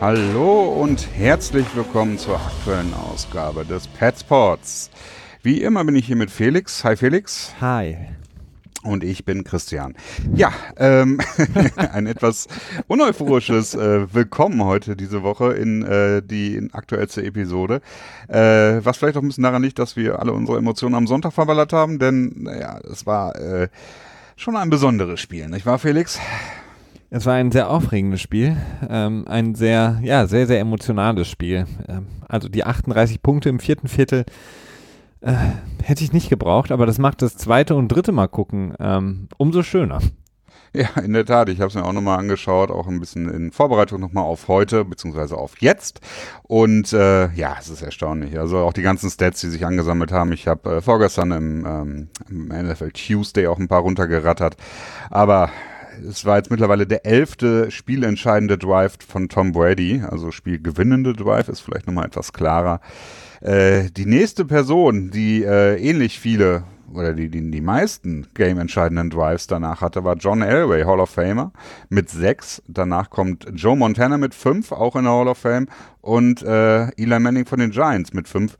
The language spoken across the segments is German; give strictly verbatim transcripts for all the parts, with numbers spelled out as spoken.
Hallo und herzlich willkommen zur aktuellen Ausgabe des Petsports. Wie immer bin ich hier mit Felix. Hi Felix. Hi. Und ich bin Christian. Ja, ähm, ein etwas uneuphorisches äh, Willkommen heute diese Woche in äh, die in aktuellste Episode. Äh, was vielleicht auch ein bisschen daran liegt, dass wir alle unsere Emotionen am Sonntag verballert haben, denn naja, es war äh, schon ein besonderes Spiel, nicht wahr, Felix? Es war ein sehr aufregendes Spiel, ähm, ein sehr, ja, sehr, sehr emotionales Spiel. Ähm, also die achtunddreißig Punkte im vierten Viertel äh, hätte ich nicht gebraucht, aber das macht das zweite und dritte Mal gucken ähm, umso schöner. Ja, in der Tat. Ich habe es mir auch nochmal angeschaut, auch ein bisschen in Vorbereitung nochmal auf heute, beziehungsweise auf jetzt. Und äh, ja, es ist erstaunlich. Also auch die ganzen Stats, die sich angesammelt haben. Ich habe äh, vorgestern im, ähm, im N F L Tuesday auch ein paar runtergerattert. Aber es war jetzt mittlerweile der elfte spielentscheidende Drive von Tom Brady. Also spielgewinnende Drive ist vielleicht nochmal etwas klarer. Äh, die nächste Person, die äh, ähnlich viele oder die, die die meisten game-entscheidenden Drives danach hatte, war John Elway, Hall of Famer, mit sechs. Danach kommt Joe Montana mit fünf, auch in der Hall of Fame. Und äh, Eli Manning von den Giants mit fünf.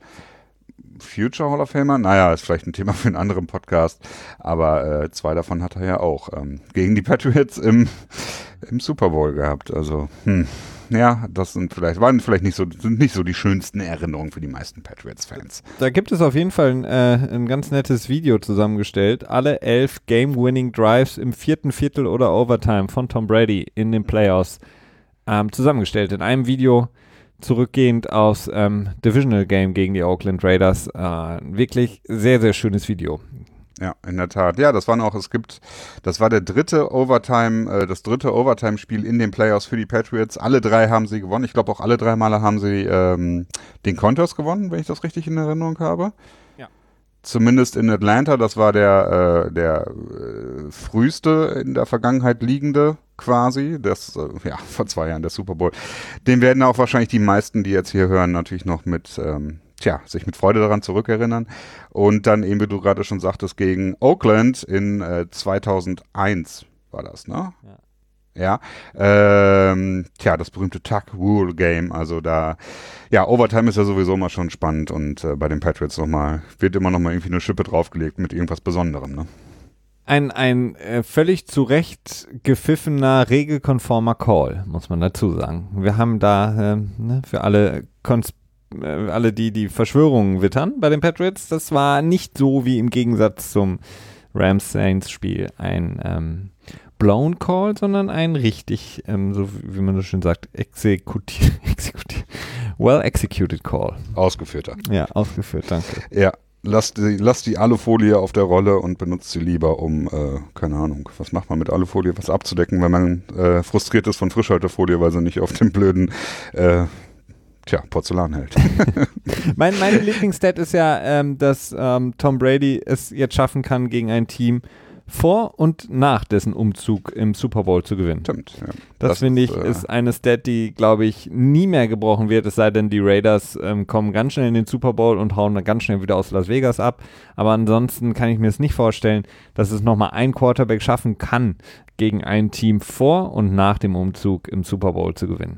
Future Hall of Famer? Naja, ist vielleicht ein Thema für einen anderen Podcast, aber äh, zwei davon hat er ja auch ähm, gegen die Patriots im, im Super Bowl gehabt. Also, hm, ja, das sind vielleicht, waren vielleicht nicht so, sind nicht so die schönsten Erinnerungen für die meisten Patriots-Fans. Da gibt es auf jeden Fall ein, äh, ein ganz nettes Video zusammengestellt. Alle elf Game-Winning Drives im vierten Viertel oder Overtime von Tom Brady in den Playoffs ähm, zusammengestellt. In einem Video zurückgehend aus ähm, Divisional Game gegen die Oakland Raiders. Äh, wirklich sehr, sehr schönes Video. Ja, in der Tat. Ja, das waren auch, es gibt, das war der dritte Overtime, äh, das dritte Overtime-Spiel in den Playoffs für die Patriots. Alle drei haben sie gewonnen. Ich glaube auch alle drei Male haben sie ähm, den Contest gewonnen, wenn ich das richtig in Erinnerung habe. Ja. Zumindest in Atlanta, das war der, äh, der äh, früheste in der Vergangenheit liegende quasi, das, äh, ja, vor zwei Jahren der Super Bowl. Den werden auch wahrscheinlich die meisten, die jetzt hier hören, natürlich noch mit, ähm, tja, sich mit Freude daran zurückerinnern. Und dann eben, wie du gerade schon sagtest, gegen Oakland in äh, zweitausendeins war das, ne? Ja. Ja, ähm, tja, das berühmte Tuck Rule Game, also da, ja, Overtime ist ja sowieso immer schon spannend und äh, bei den Patriots nochmal, wird immer nochmal irgendwie eine Schippe draufgelegt mit irgendwas Besonderem, ne? Ein, ein äh, völlig zu Recht gepfiffener, regelkonformer Call, muss man dazu sagen. Wir haben da ähm, ne, für alle Kons- äh, alle, die die Verschwörungen wittern bei den Patriots, das war nicht so wie im Gegensatz zum Rams-Saints-Spiel ein ähm, blown Call, sondern ein richtig, ähm, so wie man so schön sagt, exekutiert, exekutiert, well executed Call. Ausgeführter. Ja, ausgeführt, danke. Ja. Lass die, lass die Alufolie auf der Rolle und benutzt sie lieber, um, äh, keine Ahnung, was macht man mit Alufolie, was abzudecken, wenn man äh, frustriert ist von Frischhaltefolie, weil sie nicht auf dem blöden, äh, tja, Porzellan hält. mein, meine Lieblingsstat ist ja, ähm, dass ähm, Tom Brady es jetzt schaffen kann, gegen ein Team vor und nach dessen Umzug im Super Bowl zu gewinnen. Stimmt. Ja. Das, das finde ich, ist, äh, ist eine Stat, die, glaube ich, nie mehr gebrochen wird, es sei denn, die Raiders ähm, kommen ganz schnell in den Super Bowl und hauen dann ganz schnell wieder aus Las Vegas ab. Aber ansonsten kann ich mir es nicht vorstellen, dass es nochmal ein Quarterback schaffen kann, gegen ein Team vor und nach dem Umzug im Super Bowl zu gewinnen.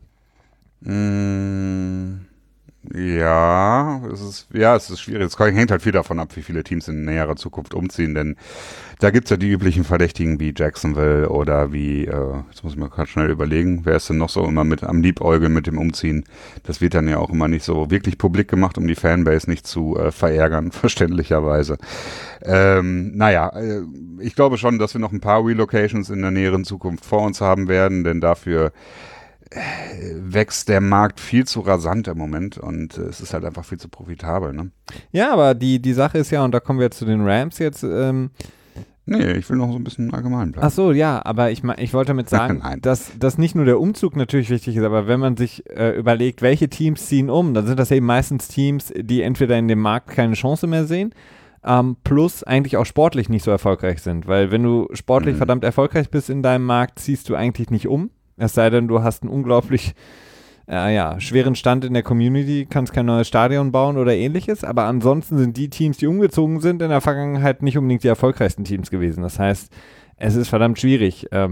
Mm, ja, es ist, ja, es ist schwierig. Es hängt halt viel davon ab, wie viele Teams in näherer Zukunft umziehen, denn da gibt es ja die üblichen Verdächtigen wie Jacksonville oder wie, äh, jetzt muss ich mal gerade schnell überlegen, wer ist denn noch so immer mit am Liebäugeln mit dem Umziehen? Das wird dann ja auch immer nicht so wirklich publik gemacht, um die Fanbase nicht zu äh, verärgern, verständlicherweise. Ähm, naja, äh, ich glaube schon, dass wir noch ein paar Relocations in der näheren Zukunft vor uns haben werden, denn dafür wächst der Markt viel zu rasant im Moment und äh, es ist halt einfach viel zu profitabel, ne? Ja, aber die, die Sache ist ja, und da kommen wir jetzt zu den Rams jetzt. Ähm, nee, ich will noch so ein bisschen allgemein bleiben. Ach so, ja, aber ich, ich wollte damit sagen, dass, dass nicht nur der Umzug natürlich wichtig ist, aber wenn man sich äh, überlegt, welche Teams ziehen um, dann sind das eben meistens Teams, die entweder in dem Markt keine Chance mehr sehen, ähm, plus eigentlich auch sportlich nicht so erfolgreich sind, weil wenn du sportlich mhm. verdammt erfolgreich bist in deinem Markt, ziehst du eigentlich nicht um. Es sei denn, du hast einen unglaublich äh, ja, schweren Stand in der Community, kannst kein neues Stadion bauen oder ähnliches, aber ansonsten sind die Teams, die umgezogen sind, in der Vergangenheit nicht unbedingt die erfolgreichsten Teams gewesen. Das heißt, es ist verdammt schwierig, ähm,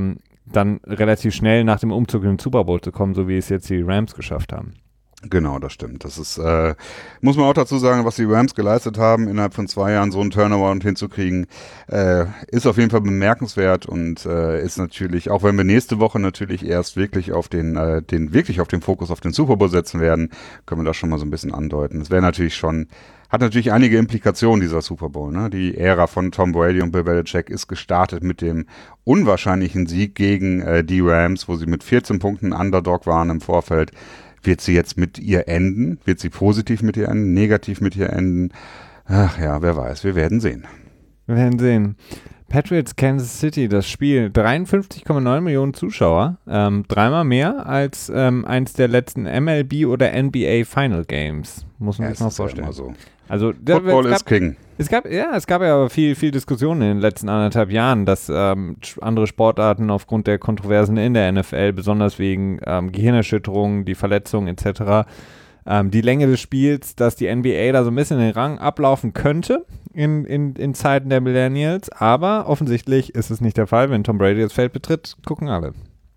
dann relativ schnell nach dem Umzug in den Super Bowl zu kommen, so wie es jetzt die Rams geschafft haben. Genau, das stimmt. Das ist, äh, muss man auch dazu sagen, was die Rams geleistet haben, innerhalb von zwei Jahren so einen Turnaround hinzukriegen, äh, ist auf jeden Fall bemerkenswert und äh, ist natürlich, auch wenn wir nächste Woche natürlich erst wirklich auf den, äh, den, wirklich auf den Fokus auf den Super Bowl setzen werden, können wir das schon mal so ein bisschen andeuten. Es wäre natürlich schon, hat natürlich einige Implikationen, dieser Super Bowl, ne? Die Ära von Tom Brady und Bill Belichick ist gestartet mit dem unwahrscheinlichen Sieg gegen äh, die Rams, wo sie mit vierzehn Punkten Underdog waren im Vorfeld. Wird sie jetzt mit ihr enden? Wird sie positiv mit ihr enden? Negativ mit ihr enden? Ach ja, wer weiß. Wir werden sehen. Wir werden sehen. Patriots Kansas City, das Spiel, dreiundfünfzig Komma neun Millionen Zuschauer, ähm, dreimal mehr als ähm, eins der letzten M L B oder N B A Final Games. Muss man ja, sich mal vorstellen. Ja so. Also, Football gab, ist King. Es gab, ja, es gab ja aber viel, viel Diskussion in den letzten anderthalb Jahren, dass ähm, andere Sportarten aufgrund der Kontroversen in der N F L, besonders wegen ähm, Gehirnerschütterungen, die Verletzungen et cetera, ähm, die Länge des Spiels, dass die N B A da so ein bisschen den Rang ablaufen könnte in, in, in Zeiten der Millennials, aber offensichtlich ist es nicht der Fall. Wenn Tom Brady das Feld betritt, gucken alle.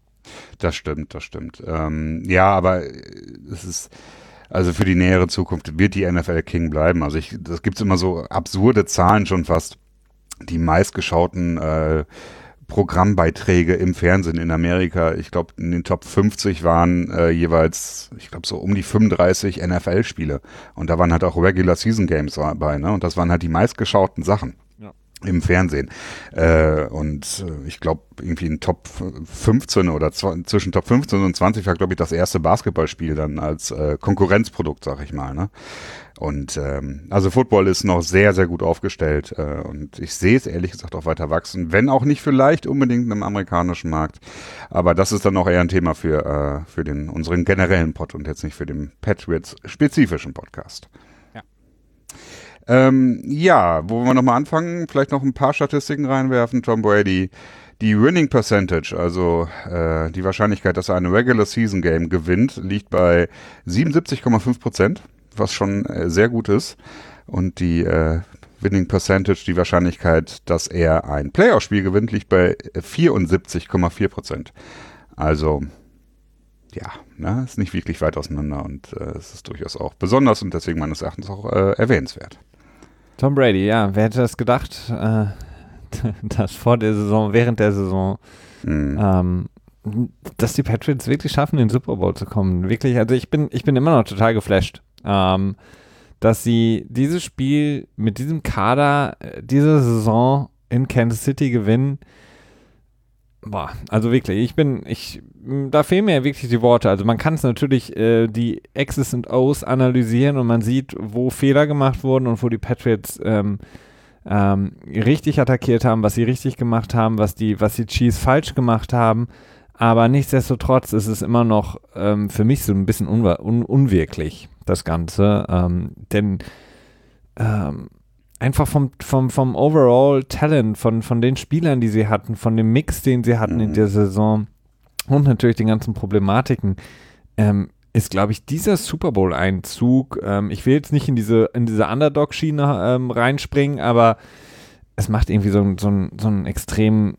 Das stimmt, das stimmt. Ähm, ja, aber es ist... Also für die nähere Zukunft wird die N F L King bleiben. Also ich, das gibt's immer so absurde Zahlen schon fast. Die meistgeschauten äh, Programmbeiträge im Fernsehen in Amerika, ich glaube in den Top fünfzig waren äh, jeweils, ich glaube so um die fünfunddreißig N F L-Spiele. Und da waren halt auch Regular Season Games dabei, ne? Und das waren halt die meistgeschauten Sachen. Ja. Im Fernsehen. Äh, und äh, ich glaube, irgendwie in Top fünfzehn oder zw- zwischen Top fünfzehn und zwanzig war, glaube ich, das erste Basketballspiel dann als äh, Konkurrenzprodukt, sag ich mal. Ne? Und ähm, also Football ist noch sehr, sehr gut aufgestellt äh, und ich sehe es ehrlich gesagt auch weiter wachsen, wenn auch nicht vielleicht unbedingt im amerikanischen Markt. Aber das ist dann auch eher ein Thema für, äh, für den unseren generellen Pod und jetzt nicht für den Patriots-spezifischen Podcast. Ähm, ja, wo wir nochmal anfangen, vielleicht noch ein paar Statistiken reinwerfen. Tom Brady, die Winning Percentage, also äh, die Wahrscheinlichkeit, dass er ein Regular Season Game gewinnt, liegt bei siebenundsiebzig Komma fünf Prozent, was schon äh, sehr gut ist. Und die äh, Winning Percentage, die Wahrscheinlichkeit, dass er ein Playoff-Spiel gewinnt, liegt bei vierundsiebzig Komma vier Prozent. Also ja, ne, ist nicht wirklich weit auseinander und äh, es ist durchaus auch besonders und deswegen meines Erachtens auch äh, erwähnenswert. Tom Brady, ja, wer hätte das gedacht, äh, dass vor der Saison, während der Saison, mhm. ähm, dass die Patriots wirklich schaffen, in den Super Bowl zu kommen. Wirklich, also ich bin, ich bin immer noch total geflasht, ähm, dass sie dieses Spiel mit diesem Kader äh, diese Saison in Kansas City gewinnen. Boah, also wirklich, ich bin, ich, da fehlen mir ja wirklich die Worte. Also man kann es natürlich äh, die X's und O's analysieren und man sieht, wo Fehler gemacht wurden und wo die Patriots ähm, ähm, richtig attackiert haben, was sie richtig gemacht haben, was die, was die Chiefs falsch gemacht haben. Aber nichtsdestotrotz ist es immer noch ähm, für mich so ein bisschen unwa- un- unwirklich, das Ganze. Ähm, denn ähm, einfach vom, vom, vom Overall Talent, von, von den Spielern, die sie hatten, von dem Mix, den sie hatten mhm. in der Saison und natürlich den ganzen Problematiken, ähm, ist, glaube ich, dieser Super Bowl-Einzug, ähm, ich will jetzt nicht in diese, in diese Underdog-Schiene ähm, reinspringen, aber es macht irgendwie so, so, so einen extrem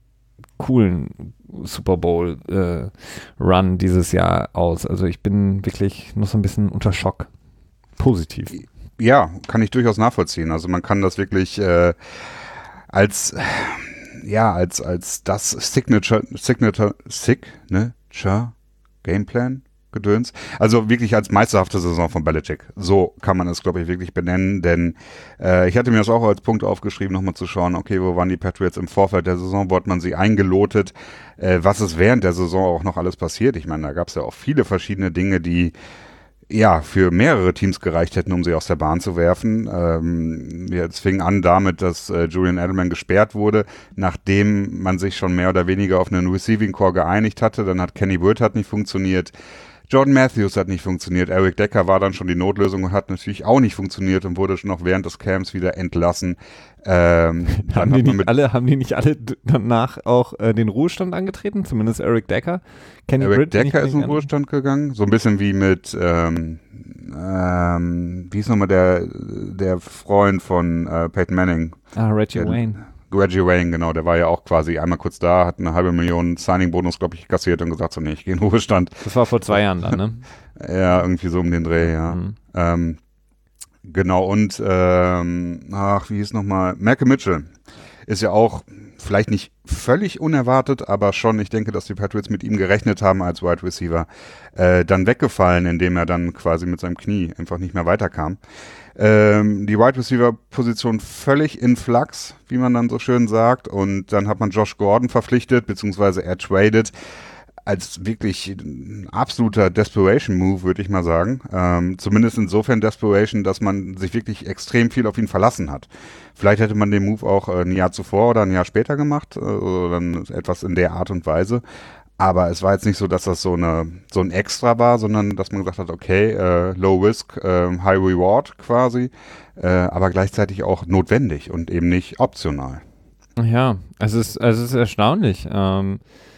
coolen Super Bowl-Run äh, dieses Jahr aus. Also ich bin wirklich noch so ein bisschen unter Schock. Positiv. Ja, kann ich durchaus nachvollziehen. Also man kann das wirklich äh, als ja als als das Signature Signature Signature Gameplan Gedöns. Also wirklich als meisterhafte Saison von Belichick. So kann man es, glaube ich, wirklich benennen, denn äh, ich hatte mir das auch als Punkt aufgeschrieben, nochmal zu schauen, okay, wo waren die Patriots im Vorfeld der Saison, wo hat man sie eingelotet, äh, was ist während der Saison auch noch alles passiert. Ich meine, da gab es ja auch viele verschiedene Dinge, die ja, für mehrere Teams gereicht hätten, um sie aus der Bahn zu werfen. Ähm, es fing an damit, dass äh, Julian Edelman gesperrt wurde, nachdem man sich schon mehr oder weniger auf einen Receiving Core geeinigt hatte. Dann hat Kenny Britt hat nicht funktioniert. Jordan Matthews hat nicht funktioniert. Eric Decker war dann schon die Notlösung und hat natürlich auch nicht funktioniert und wurde schon noch während des Camps wieder entlassen. Ähm, haben, die nicht alle, haben die nicht alle danach auch äh, den Ruhestand angetreten? Zumindest Eric Decker. Kenny Eric Britt Decker ist in den Ruhestand gegangen. So ein bisschen wie mit, ähm, ähm, wie ist nochmal der, der Freund von äh, Peyton Manning? Ah, Reggie der, Wayne. Reggie Wayne, genau, der war ja auch quasi einmal kurz da, hat eine halbe Million Signing-Bonus, glaube ich, kassiert und gesagt so, nee, ich gehe in den Ruhestand. Das war vor zwei Jahren dann, ne? Ja, irgendwie so um den Dreh, ja. Mhm. Ähm, genau, und ähm, ach, wie hieß nochmal? Malcolm Mitchell ist ja auch vielleicht nicht völlig unerwartet, aber schon, ich denke, dass die Patriots mit ihm gerechnet haben als Wide Receiver, äh, dann weggefallen, indem er dann quasi mit seinem Knie einfach nicht mehr weiterkam. Ähm, die Wide Receiver Position völlig in Flux, wie man dann so schön sagt, und dann hat man Josh Gordon verpflichtet, beziehungsweise er traded als wirklich ein absoluter Desperation-Move, würde ich mal sagen. Ähm, zumindest insofern Desperation, dass man sich wirklich extrem viel auf ihn verlassen hat. Vielleicht hätte man den Move auch ein Jahr zuvor oder ein Jahr später gemacht, oder dann etwas in der Art und Weise. Aber es war jetzt nicht so, dass das so eine so ein Extra war, sondern dass man gesagt hat, okay, äh, Low Risk, äh, High Reward quasi, äh, aber gleichzeitig auch notwendig und eben nicht optional. Ja, es ist, es ist erstaunlich. Ähm,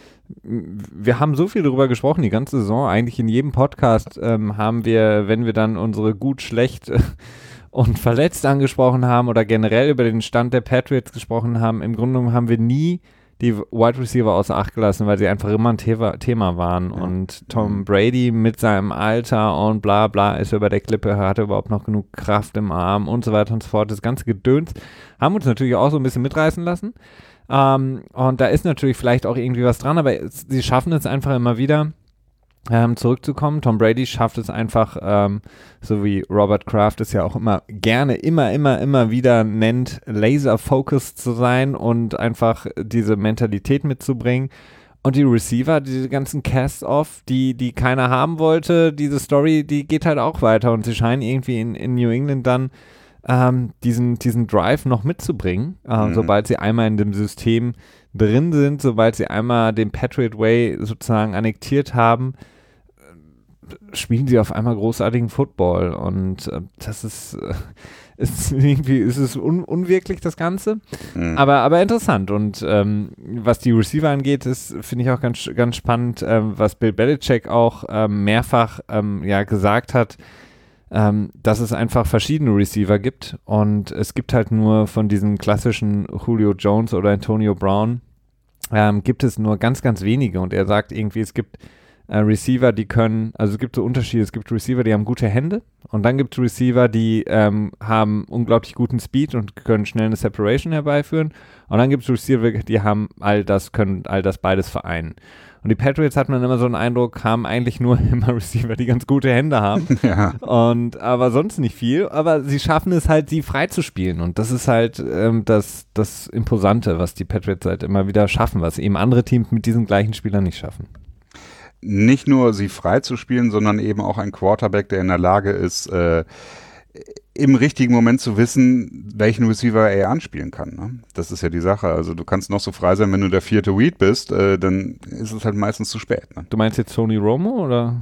wir haben so viel darüber gesprochen, die ganze Saison. Eigentlich in jedem Podcast ähm, haben wir, wenn wir dann unsere gut, schlecht und verletzt angesprochen haben oder generell über den Stand der Patriots gesprochen haben, im Grunde genommen haben wir nie die Wide Receiver außer Acht gelassen, weil sie einfach immer ein Thema, Thema waren. Ja. Und Tom Brady mit seinem Alter und bla bla ist über der Klippe, hatte überhaupt noch genug Kraft im Arm und so weiter und so fort. Das ganze Gedöns haben uns natürlich auch so ein bisschen mitreißen lassen. Ähm, und da ist natürlich vielleicht auch irgendwie was dran, aber es, sie schaffen es einfach immer wieder, ähm, zurückzukommen. Tom Brady schafft es einfach, ähm, so wie Robert Kraft es ja auch immer gerne, immer, immer, immer wieder nennt, laser-focused zu sein und einfach diese Mentalität mitzubringen. Und die Receiver, diese ganzen Cast-Off, die, die keiner haben wollte, diese Story, die geht halt auch weiter und sie scheinen irgendwie in, in New England dann ähm, diesen, diesen Drive noch mitzubringen, äh, mhm. sobald sie einmal in dem System drin sind, sobald sie einmal den Patriot Way sozusagen annektiert haben, spielen sie auf einmal großartigen Football und äh, das ist, äh, ist irgendwie, ist es un, unwirklich das Ganze, mhm. aber, aber interessant und ähm, was die Receiver angeht, ist, finde ich auch ganz, ganz spannend, ähm, was Bill Belichick auch ähm, mehrfach ähm, ja, gesagt hat, ähm, dass es einfach verschiedene Receiver gibt und es gibt halt nur von diesen klassischen Julio Jones oder Antonio Brown ähm, gibt es nur ganz, ganz wenige und er sagt irgendwie, es gibt Uh, Receiver, die können, also es gibt so Unterschiede, es gibt Receiver, die haben gute Hände und dann gibt es Receiver, die ähm, haben unglaublich guten Speed und können schnell eine Separation herbeiführen und dann gibt es Receiver, die haben all das, können all das beides vereinen. Und die Patriots, hat man immer so einen Eindruck, haben eigentlich nur immer Receiver, die ganz gute Hände haben ja. und aber sonst nicht viel, aber sie schaffen es halt, sie frei zu spielen und das ist halt ähm, das, das Imposante, was die Patriots halt immer wieder schaffen, was eben andere Teams mit diesen gleichen Spielern nicht schaffen. Nicht nur sie frei zu spielen, sondern eben auch ein Quarterback, der in der Lage ist, äh, im richtigen Moment zu wissen, welchen Receiver er anspielen kann. Ne? Das ist ja die Sache. Also du kannst noch so frei sein, wenn du der vierte Read bist, äh, dann ist es halt meistens zu spät. Ne? Du meinst jetzt Tony Romo oder?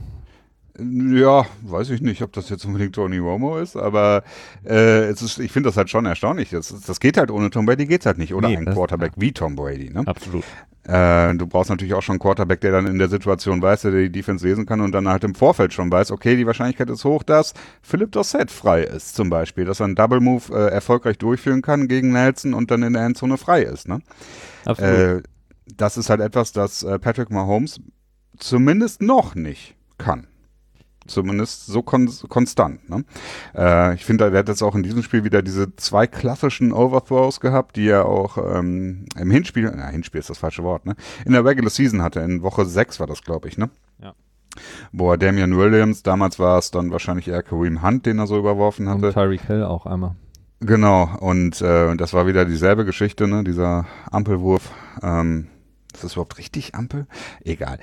Ja, weiß ich nicht, ob das jetzt unbedingt Tony Romo ist, aber äh, es ist, ich finde das halt schon erstaunlich. Das, das geht halt ohne Tom Brady, geht's halt nicht. Oder nee, ein Quarterback ja. wie Tom Brady. Ne? Absolut. Äh, du brauchst natürlich auch schon einen Quarterback, der dann in der Situation weiß, der die Defense lesen kann und dann halt im Vorfeld schon weiß, okay, die Wahrscheinlichkeit ist hoch, dass Philip Dorsett frei ist zum Beispiel, dass er einen Double Move äh, erfolgreich durchführen kann gegen Nelson und dann in der Endzone frei ist. Ne? Absolut. Äh, das ist halt etwas, das äh, Patrick Mahomes zumindest noch nicht kann. Zumindest so kon- konstant. Ne? Äh, ich finde, er hat jetzt auch in diesem Spiel wieder diese zwei klassischen Overthrows gehabt, die er auch ähm, im Hinspiel, na, Hinspiel ist das falsche Wort, ne? In der Regular Season hatte. In Woche sechs war das, glaube ich, ne? Ja. Boah, Damian Williams, damals war es dann wahrscheinlich eher Kareem Hunt, den er so überworfen hatte. Und Tyreek Hill auch einmal. Genau, und äh, das war wieder dieselbe Geschichte, ne? Dieser Ampelwurf. Ähm, ist das überhaupt richtig Ampel? Egal.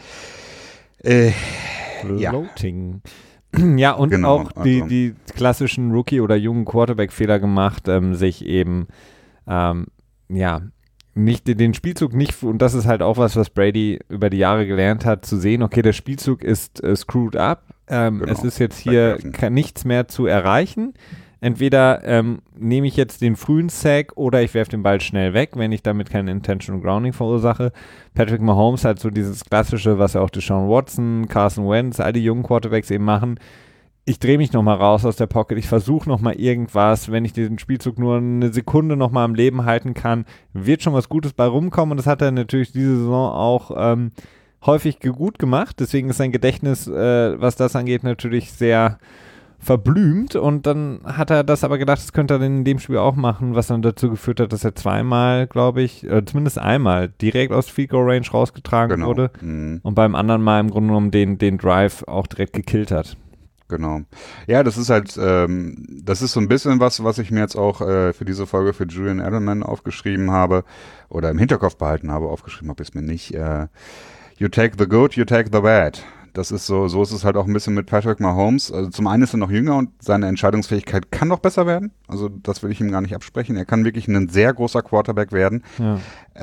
Äh, Floating. Ja, ja und genau, auch die, also. die klassischen Rookie- oder jungen Quarterback-Fehler gemacht, ähm, sich eben, ähm, ja, nicht den Spielzug nicht, und das ist halt auch was, was Brady über die Jahre gelernt hat, zu sehen, okay, der Spielzug ist äh, screwed up, ähm, genau. es ist jetzt hier kann, nichts mehr zu erreichen. Entweder ähm, nehme ich jetzt den frühen Sack oder ich werfe den Ball schnell weg, wenn ich damit kein Intentional Grounding verursache. Patrick Mahomes hat so dieses klassische, was ja auch Deshaun Watson, Carson Wentz, all die jungen Quarterbacks eben machen. ich drehe mich nochmal raus aus der Pocket, ich versuche nochmal irgendwas, wenn ich diesen Spielzug nur eine Sekunde nochmal am Leben halten kann, wird schon was Gutes bei rumkommen und das hat er natürlich diese Saison auch ähm, häufig gut gemacht, deswegen ist sein Gedächtnis, äh, was das angeht, natürlich sehr verblümt und dann hat er das aber gedacht, das könnte er in dem Spiel auch machen, was dann dazu geführt hat, dass er zweimal, glaube ich, äh, zumindest einmal direkt aus Field Goal Range rausgetragen genau. wurde mhm. und beim anderen Mal im Grunde genommen den, den Drive auch direkt gekillt hat. Genau. Ja, das ist halt, ähm, das ist so ein bisschen was, was ich mir jetzt auch äh, für diese Folge für Julian Edelman aufgeschrieben habe oder im Hinterkopf behalten habe, aufgeschrieben habe ich es mir nicht. Äh, you take the good, you take the bad. Das ist so, so ist es halt auch ein bisschen mit Patrick Mahomes. Also zum einen ist er noch jünger und seine Entscheidungsfähigkeit kann noch besser werden. Also das will ich ihm gar nicht absprechen. Er kann wirklich ein sehr großer Quarterback werden. Ja.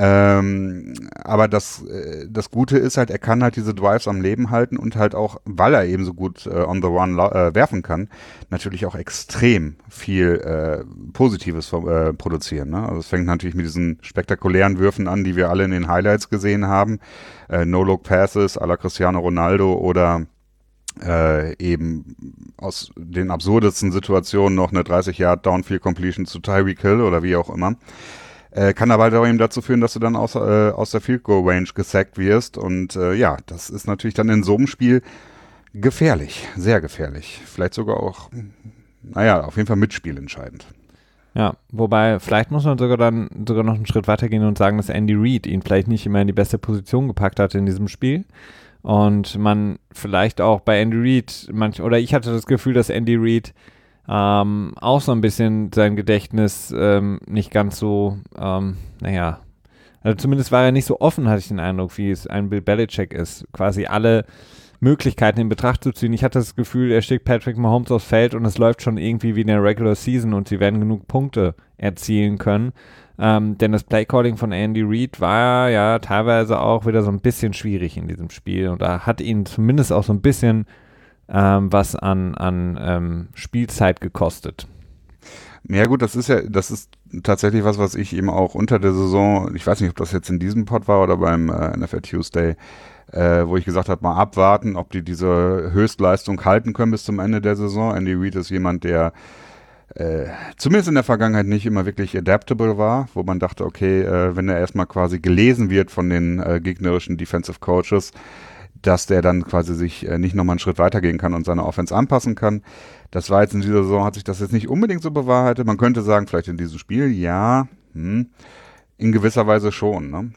Ähm, aber das, das Gute ist halt, er kann halt diese Drives am Leben halten und halt auch, weil er eben so gut äh, on the run äh, werfen kann, natürlich auch extrem viel äh, Positives äh, produzieren. Ne? Also es fängt natürlich mit diesen spektakulären Würfen an, die wir alle in den Highlights gesehen haben. Äh, No-Look-Passes à la Cristiano Ronaldo oder äh, eben aus den absurdesten Situationen noch eine dreißig Yard Downfield-Completion zu Tyreek Hill oder wie auch immer. Äh, kann aber auch eben dazu führen, dass du dann aus, äh, aus der Field-Goal-Range gesackt wirst und äh, ja, das ist natürlich dann in so einem Spiel gefährlich, sehr gefährlich. Vielleicht sogar auch, naja, auf jeden Fall mitspielentscheidend. Ja, wobei, vielleicht muss man sogar dann sogar noch einen Schritt weitergehen und sagen, dass Andy Reid ihn vielleicht nicht immer in die beste Position gepackt hat in diesem Spiel. Und man vielleicht auch bei Andy Reid, manch, oder ich hatte das Gefühl, dass Andy Reid ähm, auch so ein bisschen sein Gedächtnis ähm, nicht ganz so, ähm, naja, also zumindest war er nicht so offen, hatte ich den Eindruck, wie es ein Bill Belichick ist. Quasi alle Möglichkeiten in Betracht zu ziehen. Ich hatte das Gefühl, er schickt Patrick Mahomes aufs Feld und es läuft schon irgendwie wie in der Regular Season und sie werden genug Punkte erzielen können. Ähm, denn das Playcalling von Andy Reid war ja teilweise auch wieder so ein bisschen schwierig in diesem Spiel und da hat ihn zumindest auch so ein bisschen ähm, was an, an ähm, Spielzeit gekostet. Ja gut, das ist ja, das ist tatsächlich was, was ich eben auch unter der Saison, ich weiß nicht, ob das jetzt in diesem Pod war oder beim äh, N F L Tuesday, Äh, wo ich gesagt habe, mal abwarten, ob die diese Höchstleistung halten können bis zum Ende der Saison. Andy Reid ist jemand, der äh, zumindest in der Vergangenheit nicht immer wirklich adaptable war, wo man dachte, okay, äh, wenn er erstmal quasi gelesen wird von den äh, gegnerischen Defensive Coaches, dass der dann quasi sich äh, nicht nochmal einen Schritt weitergehen kann und seine Offense anpassen kann. Das war jetzt in dieser Saison, hat sich das jetzt nicht unbedingt so bewahrheitet. Man könnte sagen, vielleicht in diesem Spiel, ja, hm, in gewisser Weise schon, ne?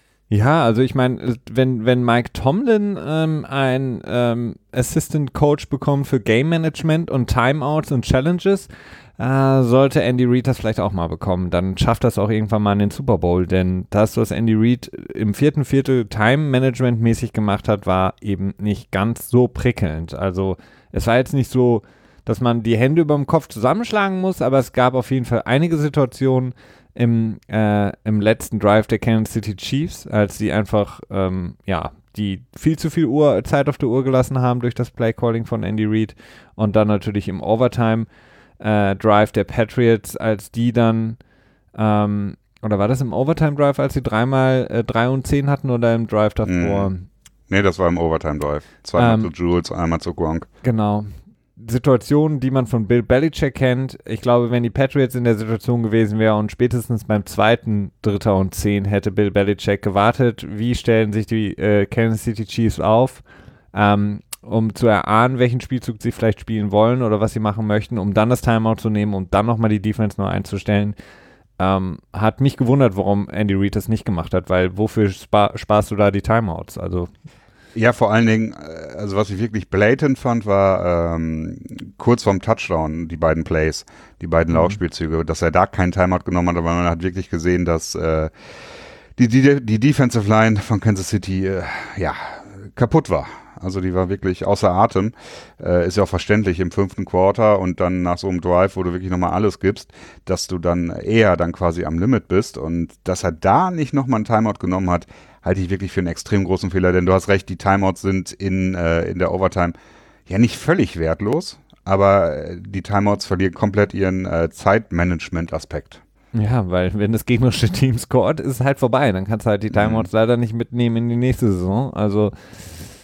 Ja, also ich meine, wenn, wenn Mike Tomlin ähm, einen ähm, Assistant Coach bekommt für Game Management und Timeouts und Challenges, äh, sollte Andy Reid das vielleicht auch mal bekommen. Dann schafft das auch irgendwann mal in den Super Bowl, denn das, was Andy Reid im vierten Viertel Time Management mäßig gemacht hat, war eben nicht ganz so prickelnd. Also es war jetzt nicht so, dass man die Hände über dem Kopf zusammenschlagen muss, aber es gab auf jeden Fall einige Situationen, Im, äh, im letzten Drive der Kansas City Chiefs, als sie einfach, ähm, ja, die viel zu viel Uhr, Zeit auf der Uhr gelassen haben durch das Playcalling von Andy Reid und dann natürlich im Overtime äh, Drive der Patriots, als die dann, ähm, oder war das im Overtime Drive, als sie dreimal äh, drei und zehn hatten oder im Drive davor? Mm. Nee, das war im Overtime Drive. Zweimal ähm, zu Jules, einmal zu Gronk. Genau. Situationen, die man von Bill Belichick kennt. Ich glaube, wenn die Patriots in der Situation gewesen wären und spätestens beim zweiten Dritter und Zehn hätte Bill Belichick gewartet, wie stellen sich die äh, Kansas City Chiefs auf, ähm, um zu erahnen, welchen Spielzug sie vielleicht spielen wollen oder was sie machen möchten, um dann das Timeout zu nehmen, um dann nochmal die Defense neu einzustellen. Ähm, hat mich gewundert, warum Andy Reid das nicht gemacht hat, weil wofür spa- sparst du da die Timeouts? Also Ja, vor allen Dingen, also was ich wirklich blatant fand, war ähm, kurz vorm Touchdown, die beiden Plays, die beiden mhm. Laufspielzüge, dass er da keinen Timeout genommen hat, aber man hat wirklich gesehen, dass äh, die, die, die Defensive Line von Kansas City äh, ja, kaputt war. Also die war wirklich außer Atem. Äh, ist ja auch verständlich im fünften Quarter und dann nach so einem Drive, wo du wirklich nochmal alles gibst, dass du dann eher dann quasi am Limit bist und dass er da nicht nochmal einen Timeout genommen hat, halte ich wirklich für einen extrem großen Fehler, denn du hast recht, die Timeouts sind in, äh, in der Overtime ja nicht völlig wertlos, aber die Timeouts verlieren komplett ihren äh, Zeitmanagement-Aspekt. Ja, weil wenn das gegnerische Team scored, ist es halt vorbei. Dann kannst du halt die Timeouts mhm. leider nicht mitnehmen in die nächste Saison. Also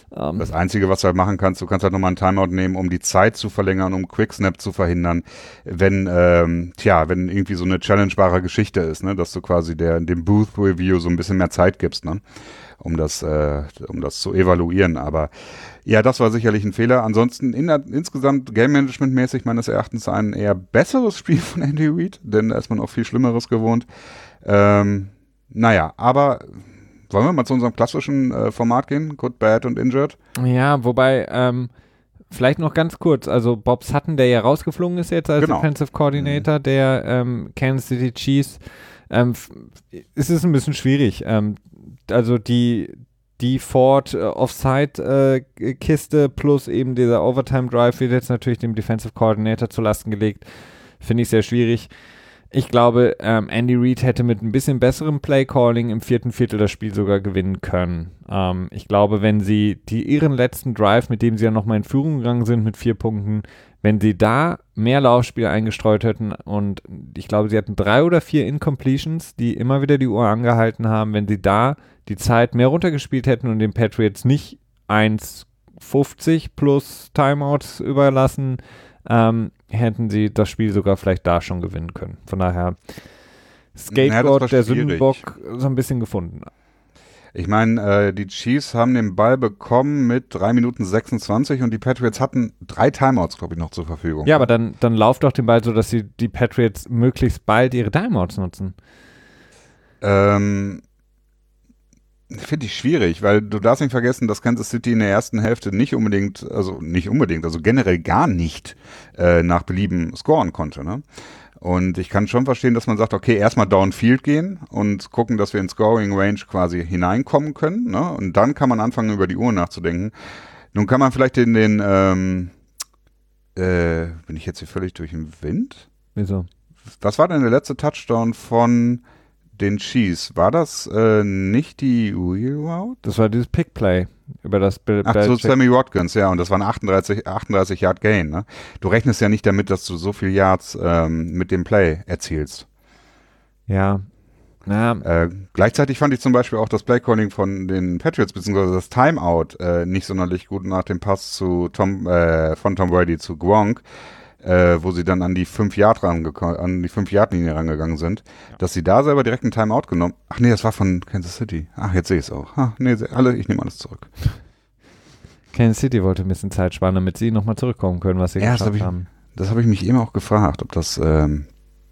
Ähm, das Einzige, was du halt machen kannst, du kannst halt nochmal einen Timeout nehmen, um die Zeit zu verlängern, um Quicksnap zu verhindern, wenn, ähm, tja, wenn irgendwie so eine challengebare Geschichte ist, ne, dass du quasi der, dem Booth Review so ein bisschen mehr Zeit gibst, ne, um das, äh, um das zu evaluieren, aber ja, das war sicherlich ein Fehler. Ansonsten in, insgesamt Game-Management-mäßig meines Erachtens ein eher besseres Spiel von Andy Reid, denn da ist man auch viel Schlimmeres gewohnt. Ähm, naja, aber wollen wir mal zu unserem klassischen äh, Format gehen? Good, Bad und Injured? Ja, wobei, ähm, vielleicht noch ganz kurz, also Bob Sutton, der ja rausgeflogen ist jetzt als genau. Defensive Coordinator mhm. der ähm, Kansas City Chiefs, ähm, es ist ein bisschen schwierig. Ähm, also die Die Ford äh, Offside-Kiste äh, plus eben dieser Overtime-Drive wird jetzt natürlich dem Defensive Coordinator zu Lasten gelegt. Finde ich sehr schwierig. Ich glaube, ähm, Andy Reid hätte mit ein bisschen besserem Play-Calling im vierten Viertel das Spiel sogar gewinnen können. Ähm, ich glaube, wenn sie die, ihren letzten Drive, mit dem sie ja nochmal in Führung gegangen sind mit vier Punkten, wenn sie da mehr Laufspiel eingestreut hätten und ich glaube, sie hatten drei oder vier Incompletions, die immer wieder die Uhr angehalten haben, wenn sie da die Zeit mehr runtergespielt hätten und den Patriots nicht eins fünfzig plus Timeouts überlassen, ähm, hätten sie das Spiel sogar vielleicht da schon gewinnen können. Von daher Scapegoat, ja, der Sündenbock, so ein bisschen gefunden. Ich meine, äh, die Chiefs haben den Ball bekommen mit drei Minuten sechsundzwanzig und die Patriots hatten drei Timeouts, glaube ich, noch zur Verfügung. Ja, aber dann, dann lauft doch den Ball so, dass sie die Patriots möglichst bald ihre Timeouts nutzen. Ähm, finde ich schwierig, weil du darfst nicht vergessen, dass Kansas City in der ersten Hälfte nicht unbedingt, also nicht unbedingt, also generell gar nicht äh, nach Belieben scoren konnte, ne? Und ich kann schon verstehen, dass man sagt, okay, erstmal downfield gehen und gucken, dass wir in Scoring Range quasi hineinkommen können, ne? Und dann kann man anfangen, über die Uhr nachzudenken. Nun kann man vielleicht in den, ähm, äh, bin ich jetzt hier völlig durch den Wind? Wieso? Was war denn der letzte Touchdown von den Chiefs? War das äh, nicht die Wheel Route? Das war dieses Pick Play über das Bill Ach so, Sammy Watkins, ja, und das war ein achtunddreißig Yard Gain, ne? Du rechnest ja nicht damit, dass du so viel Yards ähm, mit dem Play erzielst. Ja. ja. Äh, gleichzeitig fand ich zum Beispiel auch das Play-Calling von den Patriots, beziehungsweise das Timeout äh, nicht sonderlich gut nach dem Pass zu Tom, äh, von Tom Brady zu Gronk. Äh, wo sie dann an die fünf Yard an die fünf Yard Linie rangegangen sind, ja. Dass sie da selber direkt einen Timeout genommen. Ach nee, das war von Kansas City. Ach, jetzt sehe ich es auch. Ach, nee, alle, ich nehme alles zurück. Kansas City wollte ein bisschen Zeit sparen, damit sie nochmal zurückkommen können, was sie ja, geschafft das hab ich, haben. Das habe ich mich eben auch gefragt, ob das, ähm,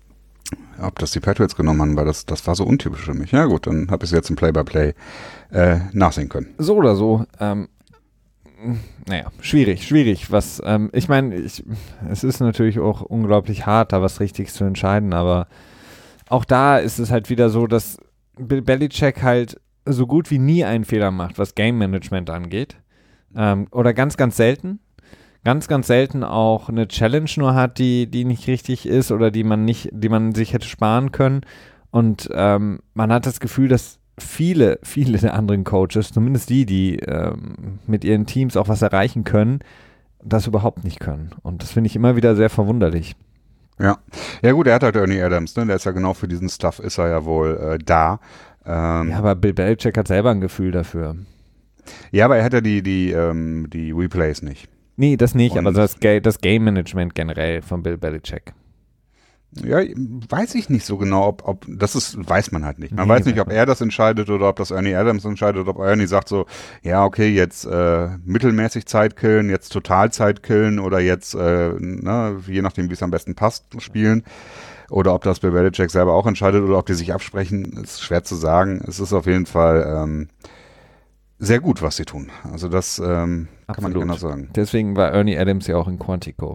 ob das die Patriots genommen haben, weil das, das war so untypisch für mich. Ja gut, dann habe ich es jetzt im Play-by-Play äh, nachsehen können. So oder so. Ähm, naja, schwierig, schwierig. Was, ähm, ich meine, ich, es ist natürlich auch unglaublich hart, da was Richtiges zu entscheiden, aber auch da ist es halt wieder so, dass Bill Belichick halt so gut wie nie einen Fehler macht, was Game Management angeht. Ähm, oder ganz, ganz selten. Ganz, ganz selten auch eine Challenge nur hat, die, die nicht richtig ist oder die man nicht, die man sich hätte sparen können. Und ähm, man hat das Gefühl, dass viele, viele der anderen Coaches, zumindest die, die ähm, mit ihren Teams auch was erreichen können, das überhaupt nicht können. Und das finde ich immer wieder sehr verwunderlich. Ja, ja gut, er hat halt Ernie Adams, ne? Der ist ja genau für diesen Stuff, ist er ja wohl äh, da. Ähm, ja, aber Bill Belichick hat selber ein Gefühl dafür. Ja, aber er hat ja die, die, ähm, die Replays nicht. Nee, das nicht, Und aber das, Ga- das Game Management generell von Bill Belichick. Ja, weiß ich nicht so genau, ob, ob das ist, weiß man halt nicht. Man nee, weiß nicht, ob er das entscheidet oder ob das Ernie Adams entscheidet, ob Ernie sagt so, ja, okay, jetzt äh, mittelmäßig Zeit killen, jetzt total Zeit killen oder jetzt, äh, ne, je nachdem, wie es am besten passt, spielen. Oder ob das Bill Belichick selber auch entscheidet oder ob die sich absprechen, ist schwer zu sagen. Es ist auf jeden Fall ähm, sehr gut, was sie tun. Also das ähm, kann man nicht anders sagen. Deswegen war Ernie Adams ja auch in Quantico.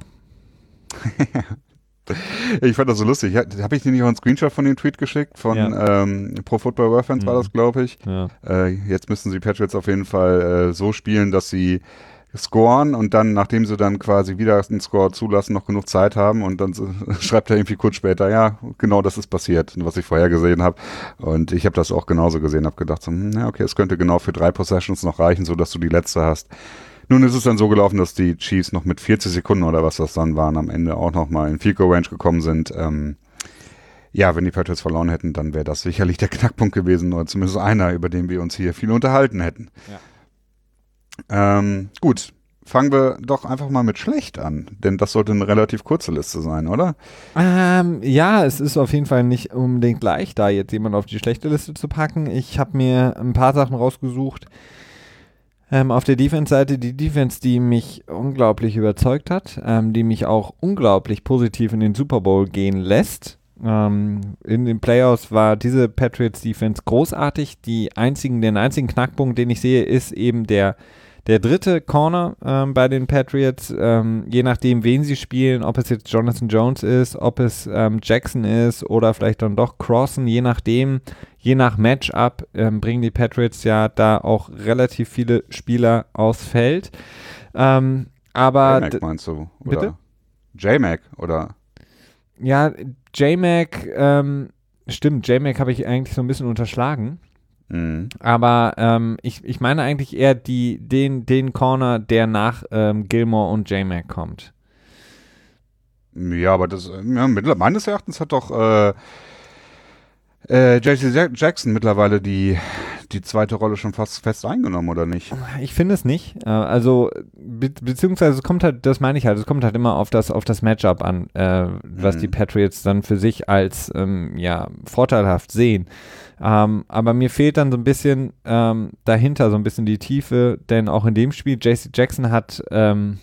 Ich fand das so lustig. Habe ich dir nicht auch einen Screenshot von dem Tweet geschickt? Von ja. ähm, Pro Football Reference mhm. war das, glaube ich. Ja. Äh, jetzt müssen die Patriots auf jeden Fall äh, so spielen, dass sie scoren und dann, nachdem sie dann quasi wieder einen Score zulassen, noch genug Zeit haben und dann so, schreibt er irgendwie kurz später, ja, genau das ist passiert, was ich vorher gesehen habe. Und ich habe das auch genauso gesehen, habe gedacht, so, na okay, es könnte genau für drei Possessions noch reichen, sodass du die letzte hast. Nun ist es dann so gelaufen, dass die Chiefs noch mit vierzig Sekunden oder was das dann waren, am Ende auch noch mal in Field Goal Range gekommen sind. Ähm, ja, wenn die Patriots verloren hätten, dann wäre das sicherlich der Knackpunkt gewesen oder zumindest einer, über den wir uns hier viel unterhalten hätten. Ja. Ähm, gut, fangen wir doch einfach mal mit schlecht an, denn das sollte eine relativ kurze Liste sein, oder? Ähm, ja, es ist auf jeden Fall nicht unbedingt leicht, da jetzt jemand auf die schlechte Liste zu packen. Ich habe mir ein paar Sachen rausgesucht. Ähm, auf der Defense-Seite die Defense, die mich unglaublich überzeugt hat, ähm, die mich auch unglaublich positiv in den Super Bowl gehen lässt. Ähm, in den Playoffs war diese Patriots-Defense großartig. Die einzigen, den einzigen Knackpunkt, den ich sehe, ist eben der Der dritte Corner ähm, bei den Patriots, ähm, je nachdem, wen sie spielen, ob es jetzt Jonathan Jones ist, ob es ähm, Jackson ist oder vielleicht dann doch Crossan, je nachdem, je nach Matchup ähm, bringen die Patriots ja da auch relativ viele Spieler aufs Feld. Ähm, aber J-Mac meinst du? Oder? Bitte? J-Mac, oder? Ja, J-Mac, ähm, stimmt, J-Mac habe ich eigentlich so ein bisschen unterschlagen. Mhm. Aber ähm, ich, ich meine eigentlich eher die, den, den Corner, der nach ähm, Gilmore und J-Mac kommt. Ja, aber das, ja, meines Erachtens hat doch äh, äh, J C Jackson mittlerweile die, die zweite Rolle schon fast fest eingenommen, oder nicht? Ich finde es nicht. Äh, also, be beziehungsweise es kommt halt, das meine ich halt, es kommt halt immer auf das, auf das Matchup an, äh, was mhm. die Patriots dann für sich als ähm, ja, vorteilhaft sehen. Ähm, aber mir fehlt dann so ein bisschen ähm, dahinter so ein bisschen die Tiefe, denn auch in dem Spiel, J C Jackson hat ähm,